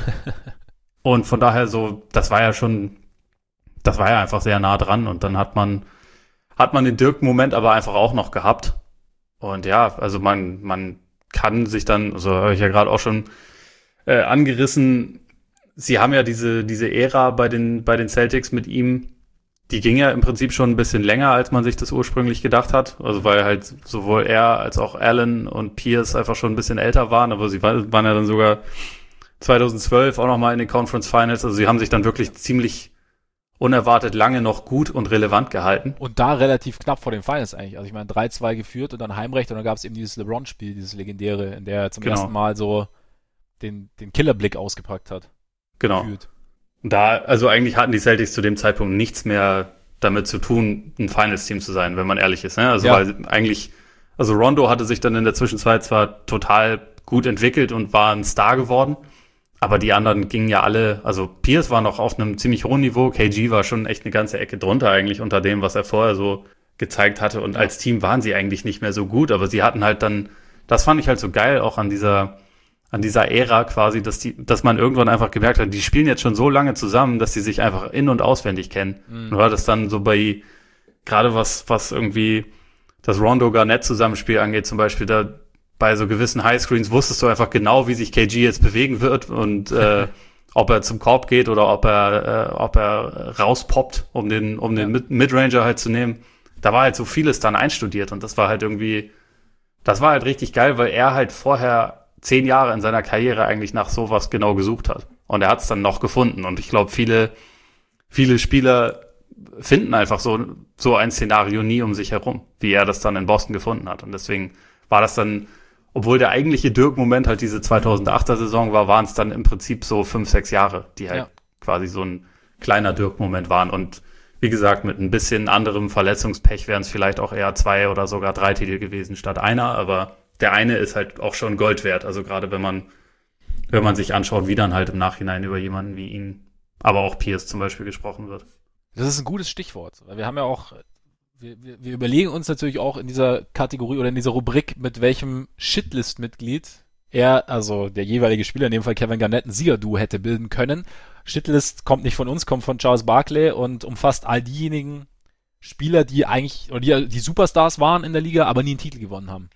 Und von daher so, das war ja schon, das war ja einfach sehr nah dran und dann hat man, hat man den Dirk-Moment aber einfach auch noch gehabt. Und ja, also man, man kann sich dann, also habe ich ja gerade auch schon äh, angerissen, sie haben ja diese, diese Ära bei den, bei den Celtics mit ihm, die ging ja im Prinzip schon ein bisschen länger, als man sich das ursprünglich gedacht hat. Also weil halt sowohl er als auch Allen und Pierce einfach schon ein bisschen älter waren, aber sie waren, waren ja dann sogar zweitausendzwölf auch nochmal in den Conference Finals. Also sie haben sich dann wirklich ziemlich unerwartet lange noch gut und relevant gehalten. Und da relativ knapp vor den Finals eigentlich. Also ich meine, drei zwei geführt und dann Heimrecht und dann gab es eben dieses LeBron-Spiel, dieses legendäre, in der er zum Genau. ersten Mal so den, den Killerblick ausgepackt hat. Genau. Gefühlt. Da, also eigentlich hatten die Celtics zu dem Zeitpunkt nichts mehr damit zu tun, ein Finals-Team zu sein, wenn man ehrlich ist. Ne? Also Ja. weil eigentlich, also Rondo hatte sich dann in der Zwischenzeit zwar total gut entwickelt und war ein Star geworden, aber die anderen gingen ja alle, also Pierce war noch auf einem ziemlich hohen Niveau, K G war schon echt eine ganze Ecke drunter eigentlich unter dem, was er vorher so gezeigt hatte und Ja. als Team waren sie eigentlich nicht mehr so gut, aber sie hatten halt dann, das fand ich halt so geil auch an dieser an dieser Ära quasi, dass die, dass man irgendwann einfach gemerkt hat, die spielen jetzt schon so lange zusammen, dass die sich einfach in- und auswendig kennen. Mhm. Nur das dann so bei, gerade was, was irgendwie das Rondo-Garnett-Zusammenspiel angeht, zum Beispiel, da bei so gewissen Highscreens wusstest du einfach genau, wie sich K G jetzt bewegen wird und äh, ob er zum Korb geht oder ob er, äh, ob er rauspoppt, um den, um den Ja. Mid- Midranger halt zu nehmen. Da war halt so vieles dann einstudiert und das war halt irgendwie, das war halt richtig geil, weil er halt vorher zehn Jahre in seiner Karriere eigentlich nach sowas genau gesucht hat. Und er hat es dann noch gefunden. Und ich glaube, viele, viele Spieler finden einfach so, so ein Szenario nie um sich herum, wie er das dann in Boston gefunden hat. Und deswegen war das dann, obwohl der eigentliche Dirk-Moment halt diese zweitausendachter Saison war, waren es dann im Prinzip so fünf, sechs Jahre, die halt Ja. quasi so ein kleiner Dirk-Moment waren. Und wie gesagt, mit ein bisschen anderem Verletzungspech wären es vielleicht auch eher zwei oder sogar drei Titel gewesen statt einer, aber der eine ist halt auch schon Gold wert. Also gerade wenn man, wenn man sich anschaut, wie dann halt im Nachhinein über jemanden wie ihn, aber auch Pierce zum Beispiel gesprochen wird. Das ist ein gutes Stichwort. Weil wir haben ja auch, wir, wir, wir überlegen uns natürlich auch in dieser Kategorie oder in dieser Rubrik, mit welchem Shitlist-Mitglied er, also der jeweilige Spieler, in dem Fall Kevin Garnett, ein Siegerduo hätte bilden können. Shitlist kommt nicht von uns, kommt von Charles Barkley und umfasst all diejenigen Spieler, die eigentlich, oder die, die Superstars waren in der Liga, aber nie einen Titel gewonnen haben.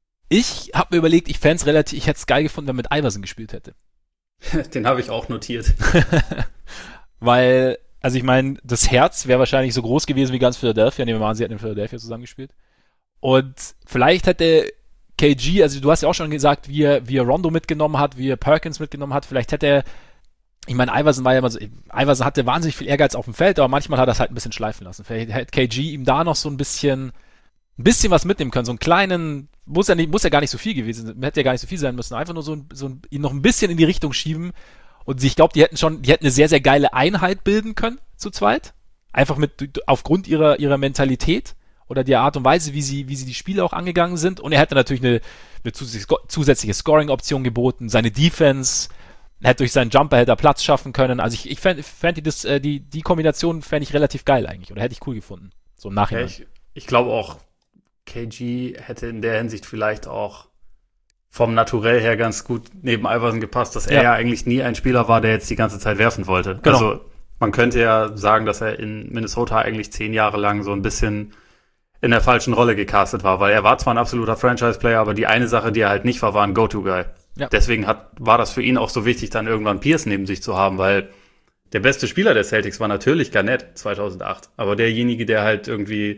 Ich habe mir überlegt, ich fände es relativ, ich hätte es geil gefunden, wenn mit Iverson gespielt hätte. Den habe ich auch notiert. Weil, also ich meine, das Herz wäre wahrscheinlich so groß gewesen wie ganz Philadelphia. Nehmen wir mal an, sie hätten in Philadelphia zusammengespielt. Und vielleicht hätte K G, also du hast ja auch schon gesagt, wie er, wie er Rondo mitgenommen hat, wie er Perkins mitgenommen hat, vielleicht hätte er, ich meine, Iverson war ja immer so, Iverson hatte wahnsinnig viel Ehrgeiz auf dem Feld, aber manchmal hat er es halt ein bisschen schleifen lassen. Vielleicht hätte K G ihm da noch so ein bisschen, ein bisschen was mitnehmen können, so einen kleinen, muss ja nicht, muss ja gar nicht so viel gewesen sein, hätte ja gar nicht so viel sein müssen, einfach nur so, ein, so ein, ihn noch ein bisschen in die Richtung schieben und ich glaube, die hätten schon, die hätten eine sehr, sehr geile Einheit bilden können, zu zweit. Einfach mit, aufgrund ihrer, ihrer Mentalität oder der Art und Weise, wie sie, wie sie die Spiele auch angegangen sind und er hätte natürlich eine, eine zusätzliche, zusätzliche Scoring-Option geboten, seine Defense, er hätte durch seinen Jumper hätte er Platz schaffen können, also ich, ich fände fänd die, das, äh, die, die Kombination fände ich relativ geil eigentlich oder hätte ich cool gefunden, so im Nachhinein. Ja, ich ich glaube auch, K G hätte in der Hinsicht vielleicht auch vom Naturell her ganz gut neben Iverson gepasst, dass er ja. ja eigentlich nie ein Spieler war, der jetzt die ganze Zeit werfen wollte. Genau. Also man könnte ja sagen, dass er in Minnesota eigentlich zehn Jahre lang so ein bisschen in der falschen Rolle gecastet war, weil er war zwar ein absoluter Franchise-Player, aber die eine Sache, die er halt nicht war, war ein Go-To-Guy. Ja. Deswegen hat, war das für ihn auch so wichtig, dann irgendwann Pierce neben sich zu haben, weil der beste Spieler der Celtics war natürlich Garnett zweitausendacht, aber derjenige, der halt irgendwie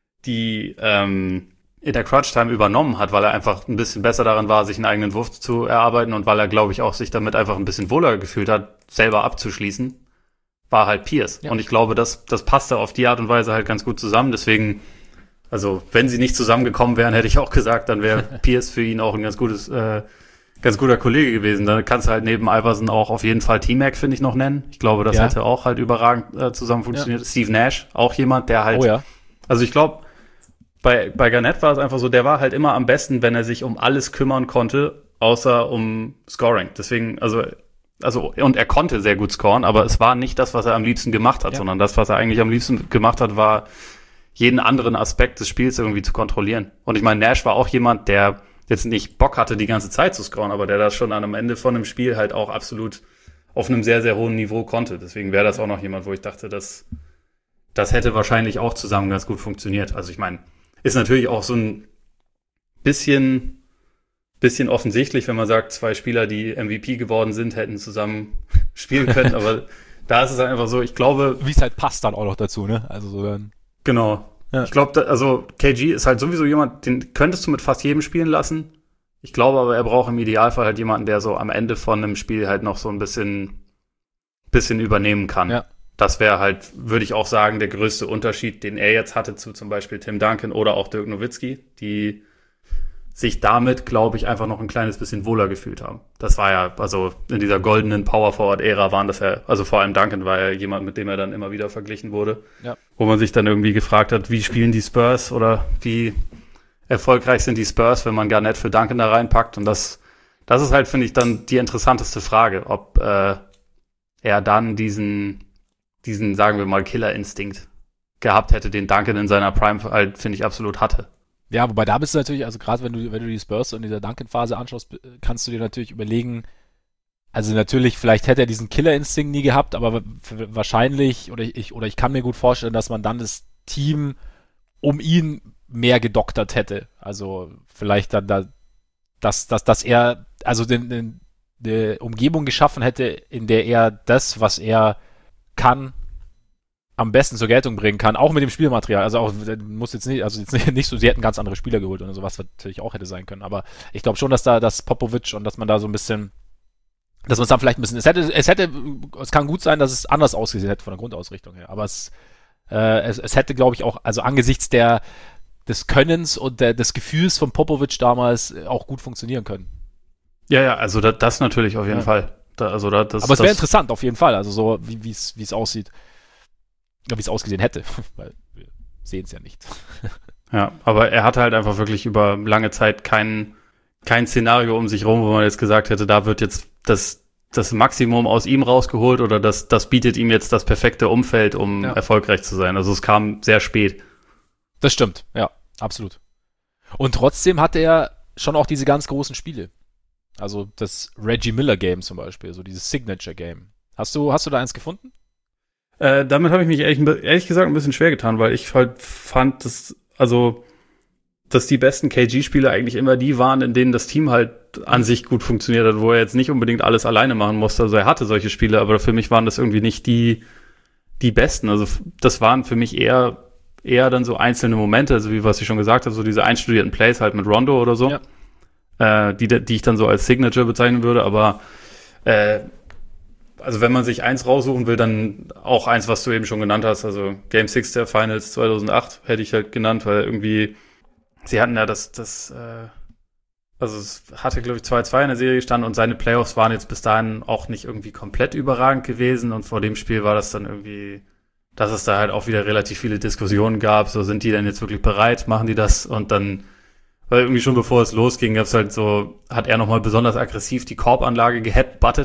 die ähm, in der Crunch-Time übernommen hat, weil er einfach ein bisschen besser daran war, sich einen eigenen Wurf zu erarbeiten und weil er, glaube ich, auch sich damit einfach ein bisschen wohler gefühlt hat, selber abzuschließen, war halt Pierce. Ja. Und ich glaube, das, das passte auf die Art und Weise halt ganz gut zusammen. Deswegen, also wenn sie nicht zusammengekommen wären, hätte ich auch gesagt, dann wäre Pierce für ihn auch ein ganz gutes, äh, ganz guter Kollege gewesen. Dann kannst du halt neben Iverson auch auf jeden Fall T-Mac, finde ich, noch nennen. Ich glaube, das ja. hätte auch halt überragend äh, zusammen funktioniert. Ja. Steve Nash, auch jemand, der halt, oh, ja. also ich glaube, Bei, bei Garnett war es einfach so, der war halt immer am besten, wenn er sich um alles kümmern konnte, außer um Scoring. Deswegen, also, also, und er konnte sehr gut scoren, aber es war nicht das, was er am liebsten gemacht hat, ja. sondern das, was er eigentlich am liebsten gemacht hat, war, jeden anderen Aspekt des Spiels irgendwie zu kontrollieren. Und ich meine, Nash war auch jemand, der jetzt nicht Bock hatte, die ganze Zeit zu scoren, aber der das schon am Ende von einem Spiel halt auch absolut auf einem sehr, sehr hohen Niveau konnte. Deswegen wäre das auch noch jemand, wo ich dachte, dass das hätte wahrscheinlich auch zusammen ganz gut funktioniert. Also ich meine, ist natürlich auch so ein bisschen, bisschen offensichtlich, wenn man sagt, zwei Spieler, die M V P geworden sind, hätten zusammen spielen können. Aber da ist es halt einfach so, ich glaube... Wie es halt passt dann auch noch dazu, ne? Also so dann... Genau. Ja. Ich glaube, also K G ist halt sowieso jemand, den könntest du mit fast jedem spielen lassen. Ich glaube aber, er braucht im Idealfall halt jemanden, der so am Ende von einem Spiel halt noch so ein bisschen, bisschen übernehmen kann. Ja. Das wäre halt, würde ich auch sagen, der größte Unterschied, den er jetzt hatte zu zum Beispiel Tim Duncan oder auch Dirk Nowitzki, die sich damit, glaube ich, einfach noch ein kleines bisschen wohler gefühlt haben. Das war ja, also in dieser goldenen Power-Forward-Ära waren das ja, also vor allem Duncan war ja jemand, mit dem er dann immer wieder verglichen wurde, ja. wo man sich dann irgendwie gefragt hat, wie spielen die Spurs oder wie erfolgreich sind die Spurs, wenn man Garnett für Duncan da reinpackt. Und das, das ist halt, finde ich, dann die interessanteste Frage, ob äh, er dann diesen diesen, sagen wir mal, Killerinstinkt gehabt hätte, den Duncan in seiner Prime halt, finde ich, absolut hatte. Ja, wobei da bist du natürlich, also gerade wenn du, wenn du die Spurs in dieser Duncan-Phase anschaust, kannst du dir natürlich überlegen, also natürlich, vielleicht hätte er diesen Killerinstinkt nie gehabt, aber wahrscheinlich, oder ich, oder ich kann mir gut vorstellen, dass man dann das Team um ihn mehr gedoktert hätte. Also vielleicht dann da, dass, dass, dass er, also den, den, eine Umgebung geschaffen hätte, in der er das, was er kann, am besten zur Geltung bringen kann, auch mit dem Spielmaterial. Also auch, muss jetzt nicht, also jetzt nicht so, sie hätten ganz andere Spieler geholt oder sowas, was natürlich auch hätte sein können. Aber ich glaube schon, dass da das Popovic und dass man da so ein bisschen, dass man es dann vielleicht ein bisschen, es hätte, es hätte, es kann gut sein, dass es anders ausgesehen hätte von der Grundausrichtung her. Aber es, äh, es, es hätte, glaube ich, auch, also angesichts der, des Könnens und der, des Gefühls von Popovic damals auch gut funktionieren können. Ja, ja, also das, das natürlich auf jeden ja. Fall. Da, also da, das, aber es wäre interessant, auf jeden Fall, also so, wie es wie es aussieht. Wie es ausgesehen hätte, weil wir sehen es ja nicht. Ja, aber er hatte halt einfach wirklich über lange Zeit kein, kein Szenario um sich rum, wo man jetzt gesagt hätte, da wird jetzt das, das Maximum aus ihm rausgeholt oder das, das bietet ihm jetzt das perfekte Umfeld, um ja. erfolgreich zu sein. Also es kam sehr spät. Das stimmt, ja, absolut. Und trotzdem hatte er schon auch diese ganz großen Spiele. Also das Reggie Miller Game zum Beispiel, so dieses Signature Game. Hast du, hast du da eins gefunden? Äh, damit habe ich mich ehrlich, ehrlich gesagt ein bisschen schwer getan, weil ich halt fand, dass, also, dass die besten K G-Spiele eigentlich immer die waren, in denen das Team halt an sich gut funktioniert hat, wo er jetzt nicht unbedingt alles alleine machen musste. Also er hatte solche Spiele, aber für mich waren das irgendwie nicht die, die besten. Also das waren für mich eher, eher dann so einzelne Momente, also wie was ich schon gesagt habe, so diese einstudierten Plays halt mit Rondo oder so. Ja. Äh, die, die ich dann so als Signature bezeichnen würde, aber äh, also wenn man sich eins raussuchen will, dann auch eins, was du eben schon genannt hast, also Game six der Finals zweitausendacht hätte ich halt genannt, weil irgendwie sie hatten ja das, das äh, also es hatte, glaube ich, zwei zwei in der Serie gestanden und seine Playoffs waren jetzt bis dahin auch nicht irgendwie komplett überragend gewesen und vor dem Spiel war das dann irgendwie, dass es da halt auch wieder relativ viele Diskussionen gab, so sind die denn jetzt wirklich bereit, machen die das und dann weil irgendwie schon bevor es losging, gab's halt so, hat er nochmal besonders aggressiv die Korbanlage geheadbuttet,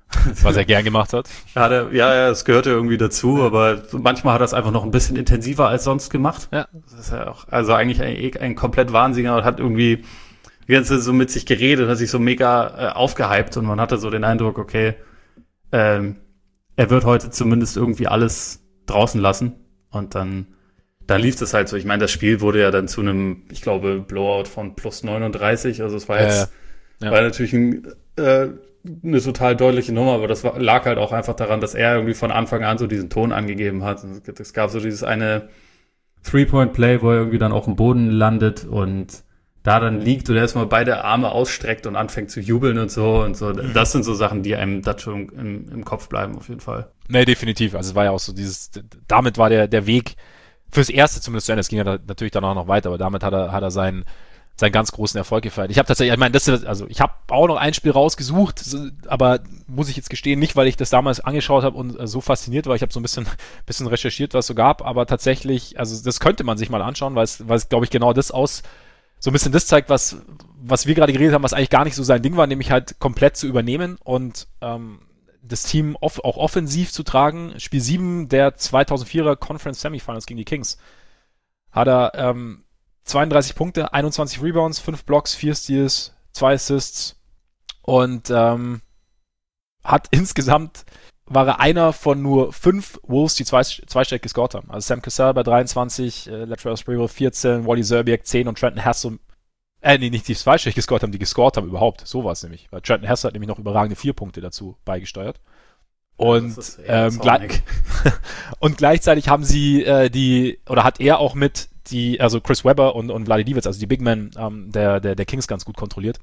Was er gern gemacht hat. Ja, der, ja, ja, es gehörte irgendwie dazu, aber manchmal hat er es einfach noch ein bisschen intensiver als sonst gemacht. Ja. Das ist ja auch, also eigentlich ein, ein komplett Wahnsinniger und hat irgendwie die ganze Zeit so mit sich geredet, hat sich so mega äh, aufgehypt und man hatte so den Eindruck, okay, ähm, er wird heute zumindest irgendwie alles draußen lassen und dann dann lief das halt so. Ich meine, das Spiel wurde ja dann zu einem, ich glaube, Blowout von plus neununddreißig, also es war jetzt, äh, ja. war natürlich ein, äh, eine total deutliche Nummer, aber das war, lag halt auch einfach daran, dass er irgendwie von Anfang an so diesen Ton angegeben hat. Es gab so dieses eine Three-Point-Play, wo er irgendwie dann auf dem Boden landet und da dann liegt und erstmal beide Arme ausstreckt und anfängt zu jubeln und so und so. Mhm. Das sind so Sachen, die einem das schon im, im Kopf bleiben, auf jeden Fall. Nee, definitiv. Also es war ja auch so dieses, damit war der, der Weg fürs Erste zumindest zu Ende. Es ging ja da, natürlich danach noch weiter, aber damit hat er, hat er seinen, seinen ganz großen Erfolg gefeiert. Ich habe tatsächlich, ich meine, das ist, also ich habe auch noch ein Spiel rausgesucht, aber muss ich jetzt gestehen, nicht, weil ich das damals angeschaut habe und so fasziniert war. Ich habe so ein bisschen, bisschen recherchiert, was es so gab, aber tatsächlich, also das könnte man sich mal anschauen, weil es, weil es, glaube ich, genau das aus, so ein bisschen das zeigt, was, was wir gerade geredet haben, was eigentlich gar nicht so sein Ding war, nämlich halt komplett zu übernehmen und ähm, das Team off, auch offensiv zu tragen. Spiel sieben der zweitausendvierer Conference Semifinals gegen die Kings hat er ähm, zweiunddreißig Punkte, einundzwanzig Rebounds, fünf Blocks, vier Steals, zwei Assists und ähm, hat insgesamt, war er einer von nur fünf Wolves, die zwei, zweistellig gescored haben. Also Sam Cassell bei dreiundzwanzig, äh, Latrell Sprewell vierzehn, Wally Zerbiak zehn und Trenton Hassel, äh, nee, nicht die zweistellig gescored haben, die gescored haben überhaupt. So war es nämlich. Weil Trenton Hassel hat nämlich noch überragende vier Punkte dazu beigesteuert. Und, ja, ähm, gle- und gleichzeitig haben sie äh, die, oder hat er auch mit die, also Chris Webber und, und Vlade Divac, also die Big Men ähm, der, der, der Kings ganz gut kontrolliert.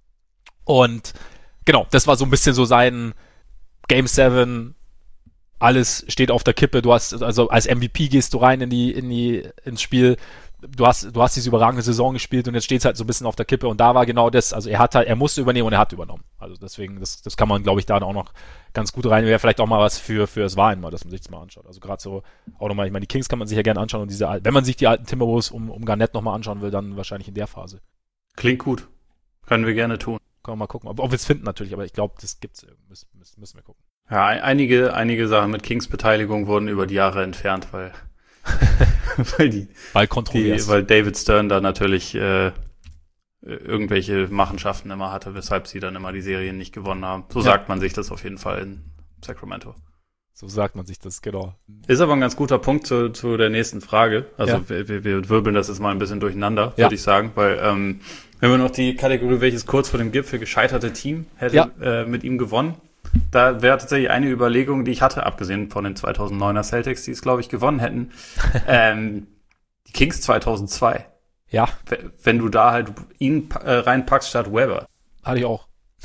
Und genau, das war so ein bisschen so sein Game seven, alles steht auf der Kippe, du hast, also als M V P gehst du rein in die, in die, ins Spiel, du hast, du hast diese überragende Saison gespielt und jetzt steht es halt so ein bisschen auf der Kippe und da war genau das, also er hat halt, er musste übernehmen und er hat übernommen. Also deswegen, das, das kann man, glaube ich, da auch noch ganz gut rein, wäre vielleicht auch mal was für, für das Wahlen mal, dass man sich das mal anschaut. Also gerade so, auch nochmal, ich meine, die Kings kann man sich ja gerne anschauen und diese, wenn man sich die alten Timberwolves um, um Garnett nochmal anschauen will, dann wahrscheinlich in der Phase. Klingt gut. Können wir gerne tun. Können wir mal gucken. Ob, ob wir es finden natürlich, aber ich glaube, das gibt's, müssen, müssen wir gucken. Ja, einige, einige Sachen mit Kings Beteiligung wurden über die Jahre entfernt, weil, weil die, weil kontrovers. Die, weil David Stern da natürlich, äh, irgendwelche Machenschaften immer hatte, weshalb sie dann immer die Serien nicht gewonnen haben. So ja. sagt man sich das auf jeden Fall in Sacramento. So sagt man sich das, genau. Ist aber ein ganz guter Punkt zu, zu der nächsten Frage. Also ja. wir, wir wirbeln das jetzt mal ein bisschen durcheinander, ja. würde ich sagen, weil ähm, wenn wir noch die Kategorie, welches kurz vor dem Gipfel gescheiterte Team hätte ja. äh, mit ihm gewonnen, da wäre tatsächlich eine Überlegung, die ich hatte, abgesehen von den zweitausenddeuner Celtics, die es, glaube ich, gewonnen hätten, ähm, die Kings zweitausendzwei. Ja. Wenn du da halt ihn äh, reinpackst statt Webber. Hatte ich auch.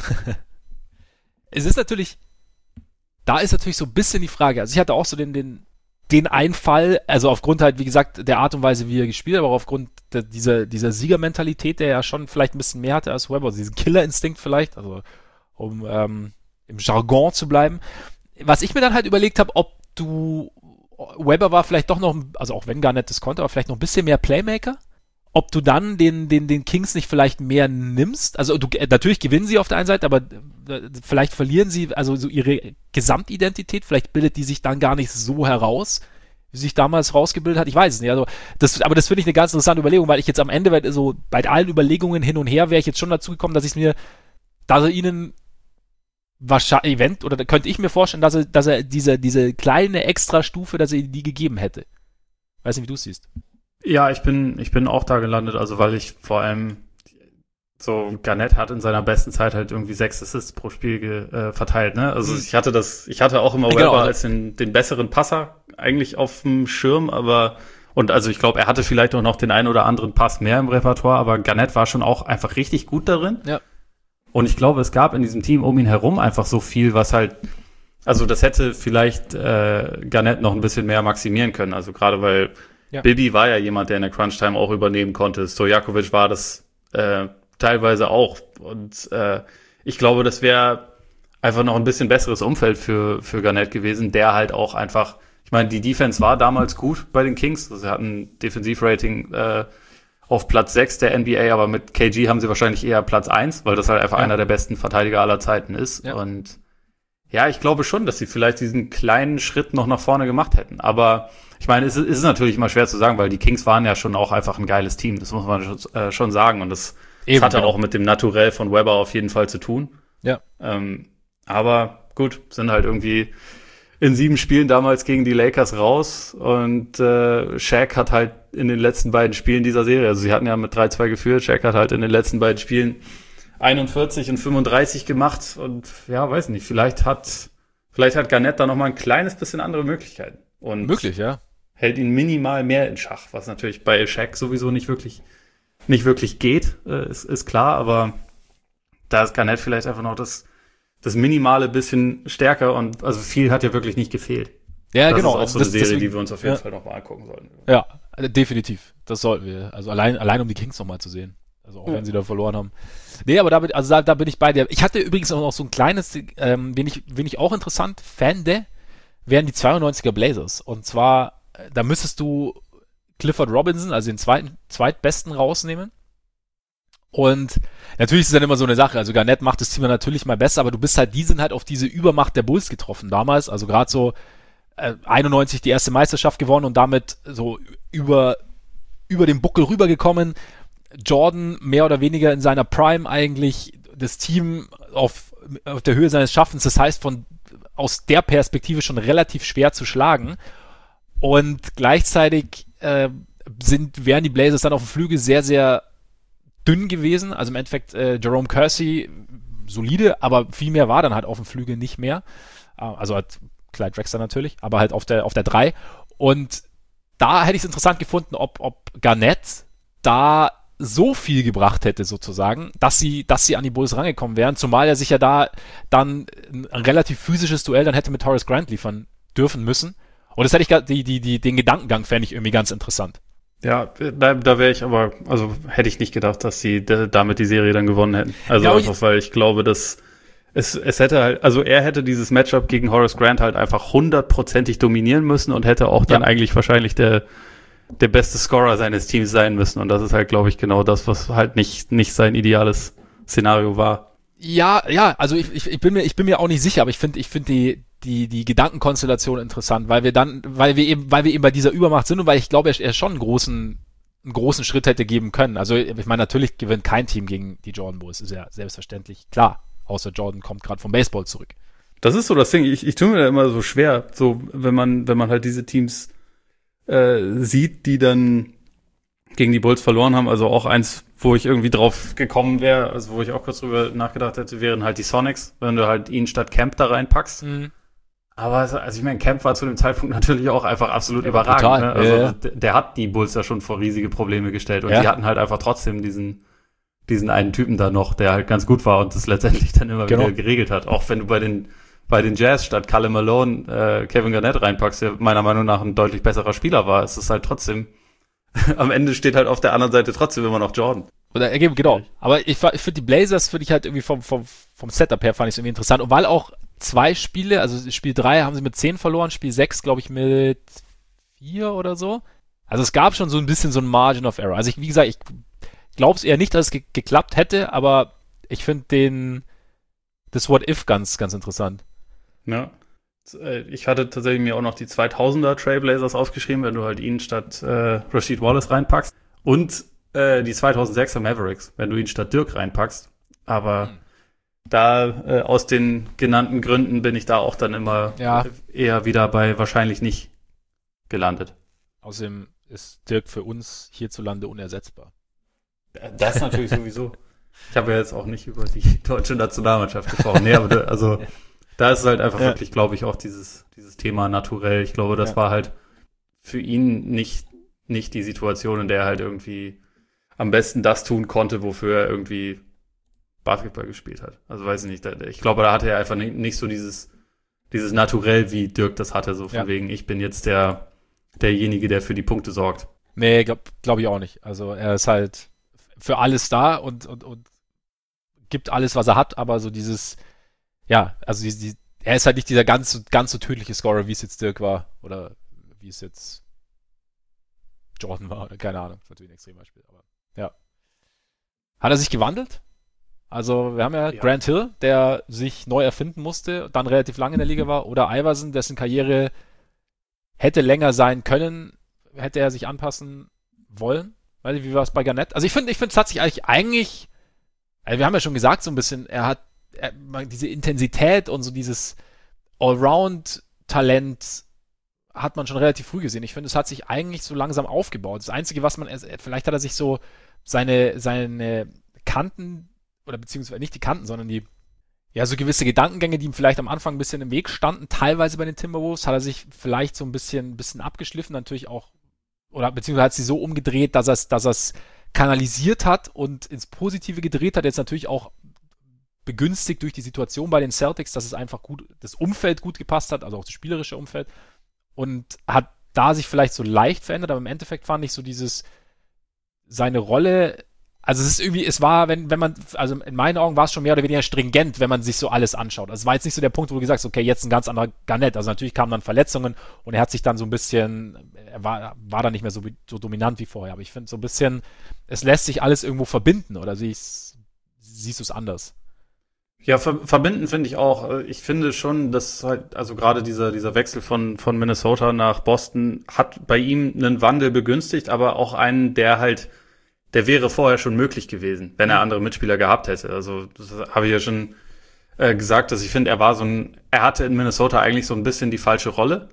Es ist natürlich, da ist natürlich so ein bisschen die Frage, also ich hatte auch so den, den, den Einfall, also aufgrund halt, wie gesagt, der Art und Weise, wie er gespielt hat, aber auch aufgrund der, dieser, dieser Siegermentalität, der ja schon vielleicht ein bisschen mehr hatte als Webber, also diesen Killerinstinkt vielleicht, also um ähm, im Jargon zu bleiben. Was ich mir dann halt überlegt habe, ob du, Webber war vielleicht doch noch, also auch wenn Garnett das konnte, aber vielleicht noch ein bisschen mehr Playmaker, ob du dann den, den, den Kings nicht vielleicht mehr nimmst, also du, natürlich gewinnen sie auf der einen Seite, aber vielleicht verlieren sie also so ihre Gesamtidentität, vielleicht bildet die sich dann gar nicht so heraus, wie sich damals rausgebildet hat, ich weiß es nicht, also das, aber das finde ich eine ganz interessante Überlegung, weil ich jetzt am Ende, so bei allen Überlegungen hin und her, wäre ich jetzt schon dazu gekommen, dass ich mir, dass er ihnen wahrscheinlich, Event, oder da könnte ich mir vorstellen, dass er, dass er diese, diese kleine Extrastufe, dass er die gegeben hätte. Weiß nicht, wie du es siehst. Ja, ich bin, ich bin auch da gelandet, also weil ich vor allem so, Garnett hat in seiner besten Zeit halt irgendwie sechs Assists pro Spiel ge, äh, verteilt, ne? Also mhm. ich hatte das, ich hatte auch immer Webber genau. als den, den besseren Passer eigentlich auf dem Schirm, aber und also ich glaube, er hatte vielleicht auch noch den einen oder anderen Pass mehr im Repertoire, aber Garnett war schon auch einfach richtig gut darin. Ja. Und ich glaube, es gab in diesem Team um ihn herum einfach so viel, was halt, also das hätte vielleicht äh, Garnett noch ein bisschen mehr maximieren können. Also gerade weil ja. Bibi war ja jemand, der in der Crunch-Time auch übernehmen konnte. Stojakovic war das äh, teilweise auch. Und äh, ich glaube, das wäre einfach noch ein bisschen besseres Umfeld für für Garnett gewesen, der halt auch einfach, ich meine, die Defense war damals gut bei den Kings. Also sie hatten Defensivrating äh, auf Platz sechs der N B A, aber mit K G haben sie wahrscheinlich eher Platz eins, weil das halt einfach ja. einer der besten Verteidiger aller Zeiten ist. Ja. Und Ja, ich glaube schon, dass sie vielleicht diesen kleinen Schritt noch nach vorne gemacht hätten. Aber ich meine, es ist natürlich immer schwer zu sagen, weil die Kings waren ja schon auch einfach ein geiles Team. Das muss man schon, äh, schon sagen. Und das, Eben, das hatte genau. auch mit dem Naturell von Webber auf jeden Fall zu tun. Ja. Ähm, aber gut, sind halt irgendwie in sieben Spielen damals gegen die Lakers raus. Und äh, Shaq hat halt in den letzten beiden Spielen dieser Serie, also sie hatten ja mit drei zwei geführt, Shaq hat halt in den letzten beiden Spielen einundvierzig und fünfunddreißig gemacht und ja, weiß nicht, vielleicht hat vielleicht hat Garnett da noch mal ein kleines bisschen andere Möglichkeiten und möglich, ja, hält ihn minimal mehr in Schach, was natürlich bei Shaq sowieso nicht wirklich nicht wirklich geht, äh, ist, ist klar, aber da ist Garnett vielleicht einfach noch das das minimale bisschen stärker und also viel hat ja wirklich nicht gefehlt. Ja, das genau. ist auch so das, eine Serie, deswegen, die wir uns auf jeden ja. Fall noch mal angucken sollten. Ja, definitiv. Das sollten wir. Also allein allein um die Kings noch mal zu sehen. Also auch ja. wenn sie da verloren haben. Nee, aber da bin, also da, da bin ich bei dir. Ich hatte übrigens auch noch so ein kleines, ähm, wen ich, wen ich auch interessant fände, wären die zweiundneunziger Blazers. Und zwar, da müsstest du Clifford Robinson, also den zweiten, zweitbesten rausnehmen. Und natürlich ist es dann immer so eine Sache. Also Garnett macht das Team natürlich mal besser, aber du bist halt, die sind halt auf diese Übermacht der Bulls getroffen damals. Also gerade so äh, einundneunzig die erste Meisterschaft gewonnen und damit so über, über den Buckel rübergekommen. Jordan mehr oder weniger in seiner Prime eigentlich, das Team auf, auf der Höhe seines Schaffens, das heißt von aus der Perspektive schon relativ schwer zu schlagen und gleichzeitig äh, sind, wären die Blazers dann auf dem Flügel sehr, sehr dünn gewesen, also im Endeffekt äh, Jerome Kersey solide, aber viel mehr war dann halt auf dem Flügel nicht mehr, äh, also halt Clyde Drexler natürlich, aber halt auf der auf der drei und da hätte ich es interessant gefunden, ob, ob Garnett da so viel gebracht hätte sozusagen, dass sie, dass sie an die Bulls rangekommen wären, zumal er sich ja da dann ein relativ physisches Duell dann hätte mit Horace Grant liefern dürfen müssen. Und das hätte ich die, die, die, den Gedankengang fände ich irgendwie ganz interessant. Ja, da, da wäre ich aber, also hätte ich nicht gedacht, dass sie d- damit die Serie dann gewonnen hätten. Also ja, einfach, ich, weil ich glaube, dass es, es hätte halt, also er hätte dieses Matchup gegen Horace Grant halt einfach hundertprozentig dominieren müssen und hätte auch dann ja. eigentlich wahrscheinlich der der beste Scorer seines Teams sein müssen. Und das ist halt, glaube ich, genau das, was halt nicht, nicht sein ideales Szenario war. Ja, ja, also ich, ich, ich bin mir, ich bin mir auch nicht sicher, aber ich finde, ich finde die, die, die Gedankenkonstellation interessant, weil wir dann, weil wir eben, weil wir eben bei dieser Übermacht sind und weil ich glaube, er, er schon einen großen, einen großen Schritt hätte geben können. Also, ich meine, natürlich gewinnt kein Team gegen die Jordan Bulls, ist ja selbstverständlich klar. Außer Jordan kommt gerade vom Baseball zurück. Das ist so das Ding. Ich, ich tue mir da immer so schwer, so, wenn man, wenn man halt diese Teams Äh, sieht, die dann gegen die Bulls verloren haben, also auch eins, wo ich irgendwie drauf gekommen wäre, also wo ich auch kurz drüber nachgedacht hätte, wären halt die Sonics, wenn du halt ihn statt Camp da reinpackst. Mhm. Aber also ich meine, Camp war zu dem Zeitpunkt natürlich auch einfach absolut ja, überragend. Total. Ne? Also ja, ja. Der, der hat die Bulls ja schon vor riesige Probleme gestellt und ja. die hatten halt einfach trotzdem diesen diesen einen Typen da noch, der halt ganz gut war und das letztendlich dann immer genau. wieder geregelt hat. Auch wenn du bei den bei den Jazz statt Kalle Malone äh, Kevin Garnett reinpackst, der meiner Meinung nach ein deutlich besserer Spieler war, ist es halt trotzdem, am Ende steht halt auf der anderen Seite trotzdem immer noch Jordan. Oder eben, genau. Aber ich, ich finde die Blazers, finde ich halt irgendwie vom, vom, vom Setup her fand ich es irgendwie interessant. Und weil auch zwei Spiele, also Spiel drei haben sie mit zehn verloren, Spiel sechs glaube ich mit vier oder so. Also es gab schon so ein bisschen so ein Margin of Error. Also ich, wie gesagt, ich glaube es eher nicht, dass es ge- geklappt hätte, aber ich finde den, das What If ganz, ganz interessant. Ja, ich hatte tatsächlich mir auch noch die zweitausender Trailblazers aufgeschrieben, wenn du halt ihn statt äh, Rasheed Wallace reinpackst und äh, die zweitausendsechser Mavericks, wenn du ihn statt Dirk reinpackst. Aber mhm. da äh, aus den genannten Gründen bin ich da auch dann immer ja. eher wieder bei wahrscheinlich nicht gelandet. Außerdem ist Dirk für uns hierzulande unersetzbar. Das natürlich sowieso. Ich habe ja jetzt auch nicht über die deutsche Nationalmannschaft gesprochen. Nee, aber da, also da ist es halt einfach ja. wirklich, glaube ich, auch dieses, dieses Thema naturell. Ich glaube, das ja. war halt für ihn nicht, nicht die Situation, in der er halt irgendwie am besten das tun konnte, wofür er irgendwie Basketball gespielt hat. Also weiß ich nicht. Da, ich glaube, da hatte er einfach nicht, nicht so dieses, dieses Naturell, wie Dirk das hatte. So von ja. wegen, ich bin jetzt der, derjenige, der für die Punkte sorgt. Nee, glaube glaub ich auch nicht. Also er ist halt für alles da und, und, und gibt alles, was er hat, aber so dieses ja, also die, die, er ist halt nicht dieser ganz, ganz so tödliche Scorer, wie es jetzt Dirk war oder wie es jetzt Jordan war, oder keine Ahnung, das ist natürlich ein Extrembeispiel, aber ja. Hat er sich gewandelt? Also wir haben ja, Ja. Grant Hill, der sich neu erfinden musste, dann relativ lange in der Liga war, oder Iverson, dessen Karriere hätte länger sein können, hätte er sich anpassen wollen. Weiß nicht, wie war es bei Garnett? Also ich finde, ich finde, es hat sich eigentlich, eigentlich, also wir haben ja schon gesagt so ein bisschen, er hat er, diese Intensität und so dieses Allround-Talent hat man schon relativ früh gesehen. Ich finde, es hat sich eigentlich so langsam aufgebaut. Das Einzige, was man, vielleicht hat er sich so seine, seine Kanten, oder beziehungsweise nicht die Kanten, sondern die, ja, so gewisse Gedankengänge, die ihm vielleicht am Anfang ein bisschen im Weg standen, teilweise bei den Timberwolves, hat er sich vielleicht so ein bisschen, bisschen abgeschliffen, natürlich auch, oder beziehungsweise hat sie so umgedreht, dass er es, dass er es kanalisiert hat und ins Positive gedreht hat, jetzt natürlich auch begünstigt durch die Situation bei den Celtics, dass es einfach gut, das Umfeld gut gepasst hat, also auch das spielerische Umfeld, und hat da sich vielleicht so leicht verändert, aber im Endeffekt fand ich so dieses, seine Rolle, also es ist irgendwie, es war, wenn, wenn man, also in meinen Augen war es schon mehr oder weniger stringent, wenn man sich so alles anschaut. Also es war jetzt nicht so der Punkt, wo du gesagt hast, okay, jetzt ein ganz anderer Garnett. Also natürlich kamen dann Verletzungen und er hat sich dann so ein bisschen, er war, war dann nicht mehr so, so dominant wie vorher. Aber ich finde so ein bisschen, es lässt sich alles irgendwo verbinden, oder siehst, siehst du es anders? Ja, ver- verbinden finde ich auch. Ich finde schon, dass halt, also gerade dieser, dieser Wechsel von, von Minnesota nach Boston hat bei ihm einen Wandel begünstigt, aber auch einen, der halt, der wäre vorher schon möglich gewesen, wenn er andere Mitspieler gehabt hätte. Also das habe ich ja schon äh, gesagt, dass ich finde, er war so ein, er hatte in Minnesota eigentlich so ein bisschen die falsche Rolle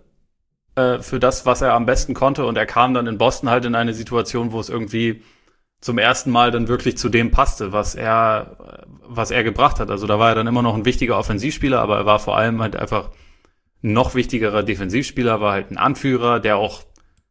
äh, für das, was er am besten konnte, und er kam dann in Boston halt in eine Situation, wo es irgendwie zum ersten Mal dann wirklich zu dem passte, was er, was er gebracht hat. Also da war er dann immer noch ein wichtiger Offensivspieler, aber er war vor allem halt einfach ein noch wichtigerer Defensivspieler, war halt ein Anführer, der auch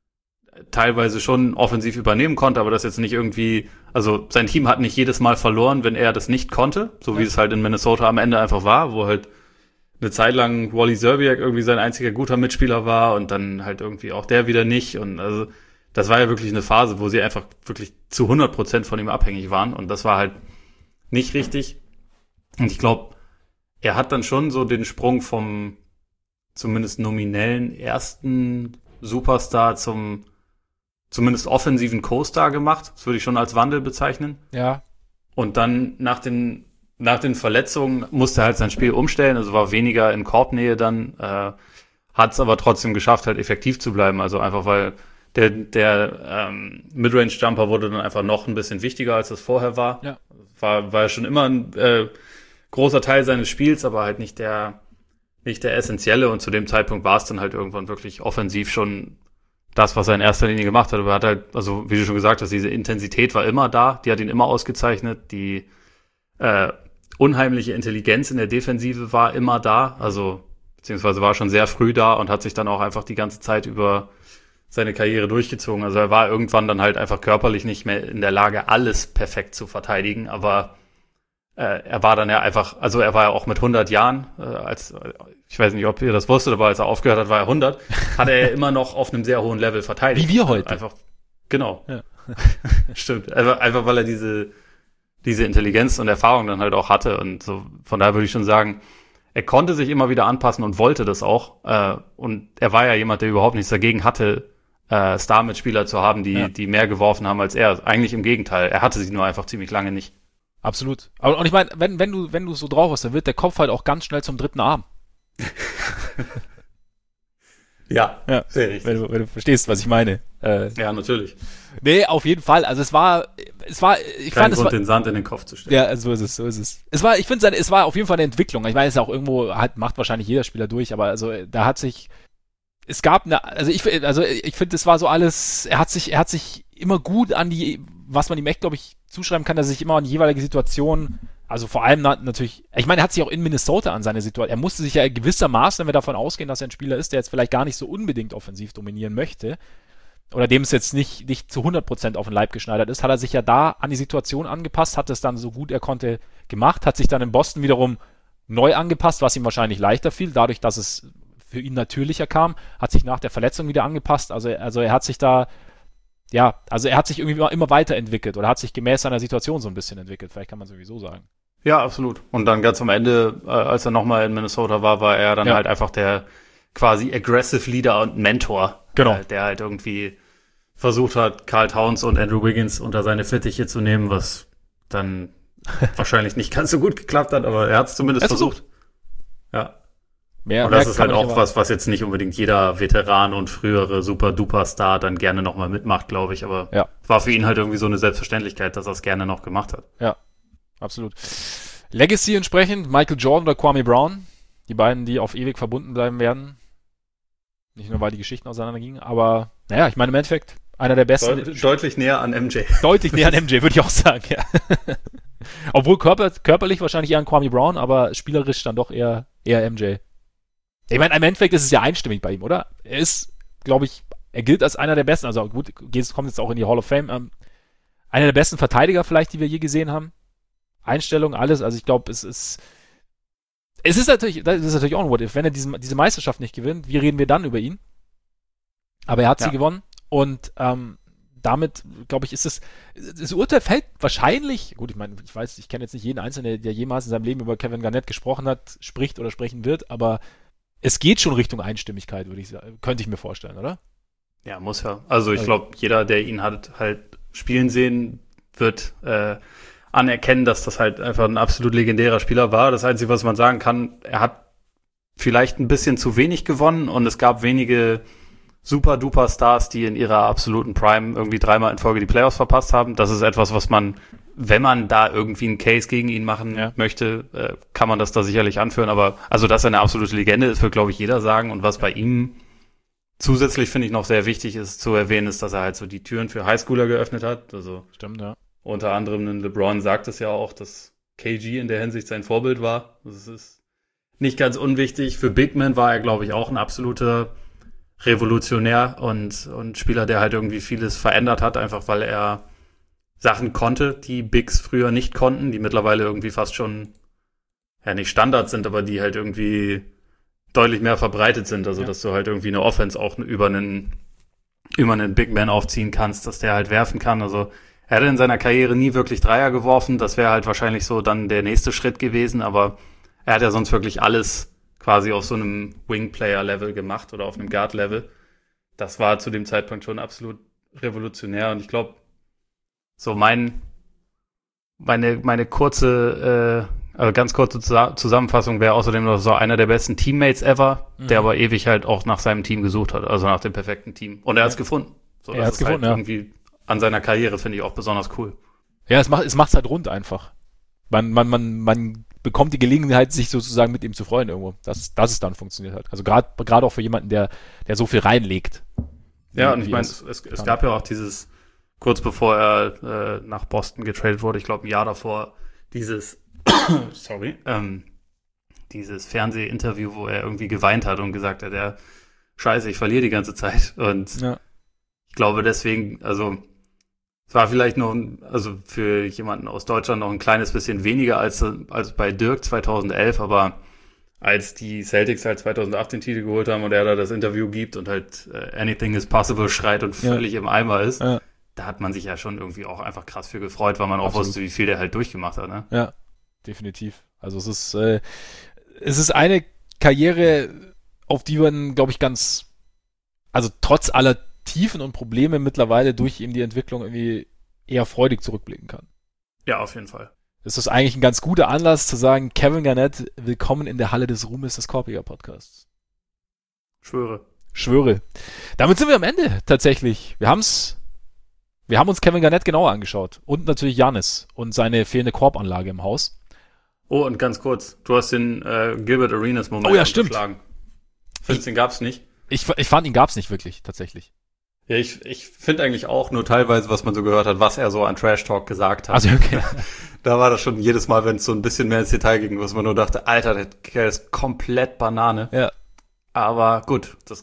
teilweise schon offensiv übernehmen konnte, aber das jetzt nicht irgendwie, also sein Team hat nicht jedes Mal verloren, wenn er das nicht konnte, so wie ja. es halt in Minnesota am Ende einfach war, wo halt eine Zeit lang Wally Szczerbiak irgendwie sein einziger guter Mitspieler war und dann halt irgendwie auch der wieder nicht, und also das war ja wirklich eine Phase, wo sie einfach wirklich zu hundert Prozent von ihm abhängig waren, und das war halt nicht richtig. Und ich glaube, er hat dann schon so den Sprung vom zumindest nominellen ersten Superstar zum zumindest offensiven Co-Star gemacht. Das würde ich schon als Wandel bezeichnen. Ja. Und dann nach den nach den Verletzungen musste er halt sein Spiel umstellen, also war weniger in Korbnähe dann, äh, hat es aber trotzdem geschafft, halt effektiv zu bleiben. Also einfach, weil der der ähm, Midrange-Jumper wurde dann einfach noch ein bisschen wichtiger, als es vorher war. Ja. War war schon immer ein äh, großer Teil seines Spiels, aber halt nicht der nicht der essentielle. Und zu dem Zeitpunkt war es dann halt irgendwann wirklich offensiv schon das, was er in erster Linie gemacht hat. Aber er hat halt, also wie du schon gesagt hast, diese Intensität war immer da, die hat ihn immer ausgezeichnet. Die äh, unheimliche Intelligenz in der Defensive war immer da, also beziehungsweise war schon sehr früh da und hat sich dann auch einfach die ganze Zeit über seine Karriere durchgezogen. Also er war irgendwann dann halt einfach körperlich nicht mehr in der Lage, alles perfekt zu verteidigen, aber äh, er war dann ja einfach, also er war ja auch mit hundert Jahren, äh, als ich weiß nicht, ob ihr das wusstet, aber als er aufgehört hat, war er hundert, hat er ja immer noch auf einem sehr hohen Level verteidigt. Wie wir heute. Einfach, genau. Ja. Stimmt. Einfach, einfach weil er diese diese Intelligenz und Erfahrung dann halt auch hatte, und so, von daher würde ich schon sagen, er konnte sich immer wieder anpassen und wollte das auch, äh, und er war ja jemand, der überhaupt nichts dagegen hatte, äh, Star-Mitspieler zu haben, die, ja. die mehr geworfen haben als er. Eigentlich im Gegenteil. Er hatte sie nur einfach ziemlich lange nicht. Absolut. Aber, und ich meine, wenn, wenn du, wenn du so drauf hast, dann wird der Kopf halt auch ganz schnell zum dritten Arm. Ja, ja, sehr richtig. Wenn du, wenn du verstehst, was ich meine. Äh, ja, natürlich. Nee, auf jeden Fall. Also es war, es war, ich Kein fand Grund, es war, den Sand in den Kopf zu stecken. Ja, so ist es, so ist es. Es war, ich finde, es war auf jeden Fall eine Entwicklung. Ich meine, es ist auch irgendwo, hat, macht wahrscheinlich jeder Spieler durch, aber also da hat sich, es gab eine, also ich, also ich finde, es war so alles, er hat sich, er hat sich immer gut an die, was man ihm echt, glaube ich, zuschreiben kann, dass er sich immer an die jeweilige Situation, also vor allem natürlich, ich meine, er hat sich auch in Minnesota an seine Situation, er musste sich ja gewissermaßen, wenn wir davon ausgehen, dass er ein Spieler ist, der jetzt vielleicht gar nicht so unbedingt offensiv dominieren möchte, oder dem es jetzt nicht, nicht zu hundert Prozent auf den Leib geschneidert ist, hat er sich ja da an die Situation angepasst, hat es dann so gut er konnte gemacht, hat sich dann in Boston wiederum neu angepasst, was ihm wahrscheinlich leichter fiel, dadurch, dass es für ihn natürlicher kam, hat sich nach der Verletzung wieder angepasst, also, also er hat sich da, ja, also er hat sich irgendwie immer, immer weiterentwickelt oder hat sich gemäß seiner Situation so ein bisschen entwickelt, vielleicht kann man sowieso sagen. Ja, absolut. Und dann ganz am Ende, äh, als er nochmal in Minnesota war, war er dann ja. halt einfach der quasi aggressive Leader und Mentor, genau. äh, der halt irgendwie versucht hat, Karl Towns und Andrew Wiggins unter seine Fittiche zu nehmen, was dann wahrscheinlich nicht ganz so gut geklappt hat, aber er hat es zumindest versucht. versucht. Ja. Mehr, und das mehr ist halt auch was, was jetzt nicht unbedingt jeder Veteran und frühere Super-Duper-Star dann gerne nochmal mitmacht, glaube ich. Aber ja. war für ihn halt irgendwie so eine Selbstverständlichkeit, dass er es gerne noch gemacht hat. Ja, absolut. Legacy entsprechend, Michael Jordan oder Kwame Brown. Die beiden, die auf ewig verbunden bleiben werden. Nicht nur, weil die Geschichten auseinandergingen, aber naja, ich meine im Endeffekt einer der besten. Deut- deutlich näher an M J. Deutlich näher an M J, würde ich auch sagen, ja. Obwohl körper, körperlich wahrscheinlich eher an Kwame Brown, aber spielerisch dann doch eher, eher M J. Ich meine, im Endeffekt ist es ja einstimmig bei ihm, oder? Er ist, glaube ich, er gilt als einer der besten, also gut, kommt jetzt auch in die Hall of Fame, ähm, einer der besten Verteidiger vielleicht, die wir je gesehen haben. Einstellung, alles, also ich glaube, es ist es ist natürlich, das ist natürlich auch ein What-If, wenn er diese, diese Meisterschaft nicht gewinnt, wie reden wir dann über ihn? Aber er hat sie ja. gewonnen und ähm, damit, glaube ich, ist es, das Urteil fällt wahrscheinlich, gut, ich meine, ich weiß, ich kenne jetzt nicht jeden Einzelnen, der jemals in seinem Leben über Kevin Garnett gesprochen hat, spricht oder sprechen wird, aber es geht schon Richtung Einstimmigkeit, würde ich sagen, könnte ich mir vorstellen, oder? Ja, muss ja. Also ich glaube, jeder, der ihn hat halt spielen sehen, wird äh, anerkennen, dass das halt einfach ein absolut legendärer Spieler war. Das Einzige, was man sagen kann, er hat vielleicht ein bisschen zu wenig gewonnen und es gab wenige Super-Duper-Stars, die in ihrer absoluten Prime irgendwie dreimal in Folge die Playoffs verpasst haben. Das ist etwas, was man, wenn man da irgendwie einen Case gegen ihn machen ja. möchte, äh, kann man das da sicherlich anführen. Aber also, dass er eine absolute Legende ist, wird, glaube ich, jeder sagen. Und was bei ihm zusätzlich, finde ich, noch sehr wichtig ist zu erwähnen, ist, dass er halt so die Türen für Highschooler geöffnet hat. Also stimmt, ja. Unter anderem ein LeBron sagt es ja auch, dass K G in der Hinsicht sein Vorbild war. Das ist nicht ganz unwichtig. Für Big Man war er, glaube ich, auch ein absoluter Revolutionär und, und Spieler, der halt irgendwie vieles verändert hat, einfach weil er Sachen konnte, die Bigs früher nicht konnten, die mittlerweile irgendwie fast schon, ja nicht Standard sind, aber die halt irgendwie deutlich mehr verbreitet sind. Also, ja. dass du halt irgendwie eine Offense auch über einen, über einen Big Man aufziehen kannst, dass der halt werfen kann. Also, er hatte in seiner Karriere nie wirklich Dreier geworfen. Das wäre halt wahrscheinlich so dann der nächste Schritt gewesen, aber er hat ja sonst wirklich alles quasi auf so einem Wing-Player-Level gemacht oder auf einem Guard-Level. Das war zu dem Zeitpunkt schon absolut revolutionär und ich glaube, so mein, meine, meine kurze, äh, also ganz kurze Zusammenfassung wäre außerdem noch so einer der besten Teammates ever, mhm. der aber ewig halt auch nach seinem Team gesucht hat, also nach dem perfekten Team. Und er hat es gefunden. So, er hat es gefunden, halt ja. Irgendwie an seiner Karriere finde ich auch besonders cool. Ja, es macht es macht's halt rund einfach. Man, man, man, man bekommt die Gelegenheit, sich sozusagen mit ihm zu freuen irgendwo. Dass, dass es dann funktioniert hat. Also gerade gerade auch für jemanden, der, der so viel reinlegt. Ja, und ich meine, es, es, es gab ja auch dieses, kurz bevor er äh, nach Boston getradet wurde, ich glaube ein Jahr davor, dieses sorry, ähm, dieses Fernsehinterview, wo er irgendwie geweint hat und gesagt hat, ja, scheiße, ich verliere die ganze Zeit. Und ja. ich glaube deswegen, also es war vielleicht noch, also für jemanden aus Deutschland noch ein kleines bisschen weniger als, als bei Dirk zweitausendelf, aber als die Celtics halt zweitausendacht den Titel geholt haben und er da das Interview gibt und halt uh, anything is possible schreit und völlig ja. im Eimer ist, ja. da hat man sich ja schon irgendwie auch einfach krass für gefreut, weil man auch Absolut. wusste, wie viel der halt durchgemacht hat. Ne? Ja, definitiv. Also es ist, äh, es ist eine Karriere, auf die man, glaube ich, ganz, also trotz aller Tiefen und Probleme mittlerweile durch eben die Entwicklung irgendwie eher freudig zurückblicken kann. Ja, auf jeden Fall. Es ist eigentlich ein ganz guter Anlass zu sagen, Kevin Garnett, willkommen in der Halle des Ruhmes des Korpiger Podcasts. Schwöre. Schwöre. Damit sind wir am Ende tatsächlich. Wir haben's, wir haben uns Kevin Garnett genauer angeschaut und natürlich Giannis und seine fehlende Korbanlage im Haus. Oh, und ganz kurz, du hast den äh, Gilbert Arenas Moment oh, ja, stimmt. Findest den gab's nicht? Ich, ich fand, ihn gab's nicht wirklich, tatsächlich. Ja, ich, ich finde eigentlich auch nur teilweise, was man so gehört hat, was er so an Trash-Talk gesagt hat. Also, okay. Da war das schon jedes Mal, wenn es so ein bisschen mehr ins Detail ging, was man nur dachte, Alter, der Kerl ist komplett Banane. Ja. Aber gut, das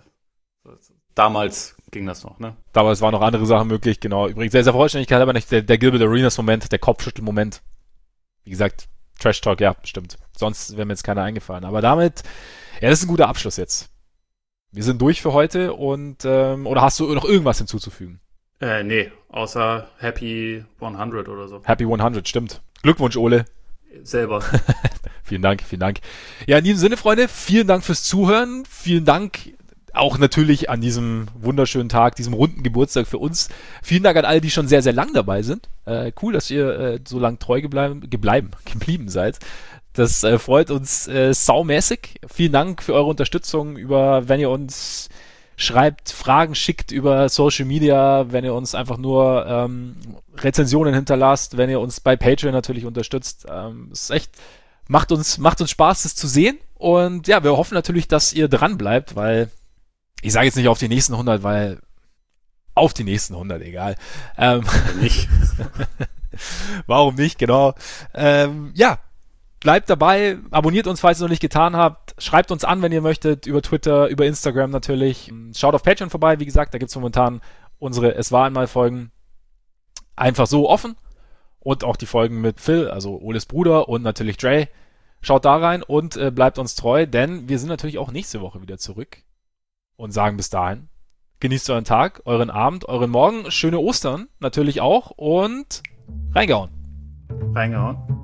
äh, damals ging das noch, ne? Damals waren noch andere Sachen möglich, genau. Übrigens, der Vollständigkeit aber nicht der, der Gilbert Arenas-Moment, der Kopfschüttel-Moment. Wie gesagt, Trash-Talk, ja, stimmt. Sonst wäre mir jetzt keiner eingefallen. Aber damit, ja, das ist ein guter Abschluss jetzt. Wir sind durch für heute und, ähm, oder hast du noch irgendwas hinzuzufügen? Äh, nee, außer Happy hundert oder so. Happy hundert, stimmt. Glückwunsch, Ole. Selber. Vielen Dank, vielen Dank. Ja, in diesem Sinne, Freunde, vielen Dank fürs Zuhören. Vielen Dank auch natürlich an diesem wunderschönen Tag, diesem runden Geburtstag für uns. Vielen Dank an alle, die schon sehr, sehr lang dabei sind. Äh, cool, dass ihr äh, so lang treu gebleiben, gebleiben, geblieben seid. Das äh, freut uns äh, saumäßig. Vielen Dank für eure Unterstützung, über, wenn ihr uns schreibt, Fragen schickt über Social Media, wenn ihr uns einfach nur ähm, Rezensionen hinterlasst, wenn ihr uns bei Patreon natürlich unterstützt. Ähm, es ist echt, macht uns, macht uns Spaß, das zu sehen. Und ja, wir hoffen natürlich, dass ihr dran bleibt, weil ich sage jetzt nicht auf die nächsten hundert, weil auf die nächsten hundert, egal. Ähm, nicht. Warum nicht, genau. Ähm, ja, bleibt dabei, abonniert uns, falls ihr noch nicht getan habt. Schreibt uns an, wenn ihr möchtet, über Twitter, über Instagram natürlich. Schaut auf Patreon vorbei, wie gesagt, da gibt es momentan unsere Es war einmal Folgen einfach so offen. Und auch die Folgen mit Phil, also Oles Bruder und natürlich Dre. Schaut da rein und äh, bleibt uns treu, denn wir sind natürlich auch nächste Woche wieder zurück. Und sagen bis dahin, genießt euren Tag, euren Abend, euren Morgen, schöne Ostern natürlich auch und reingehauen. Reingehauen.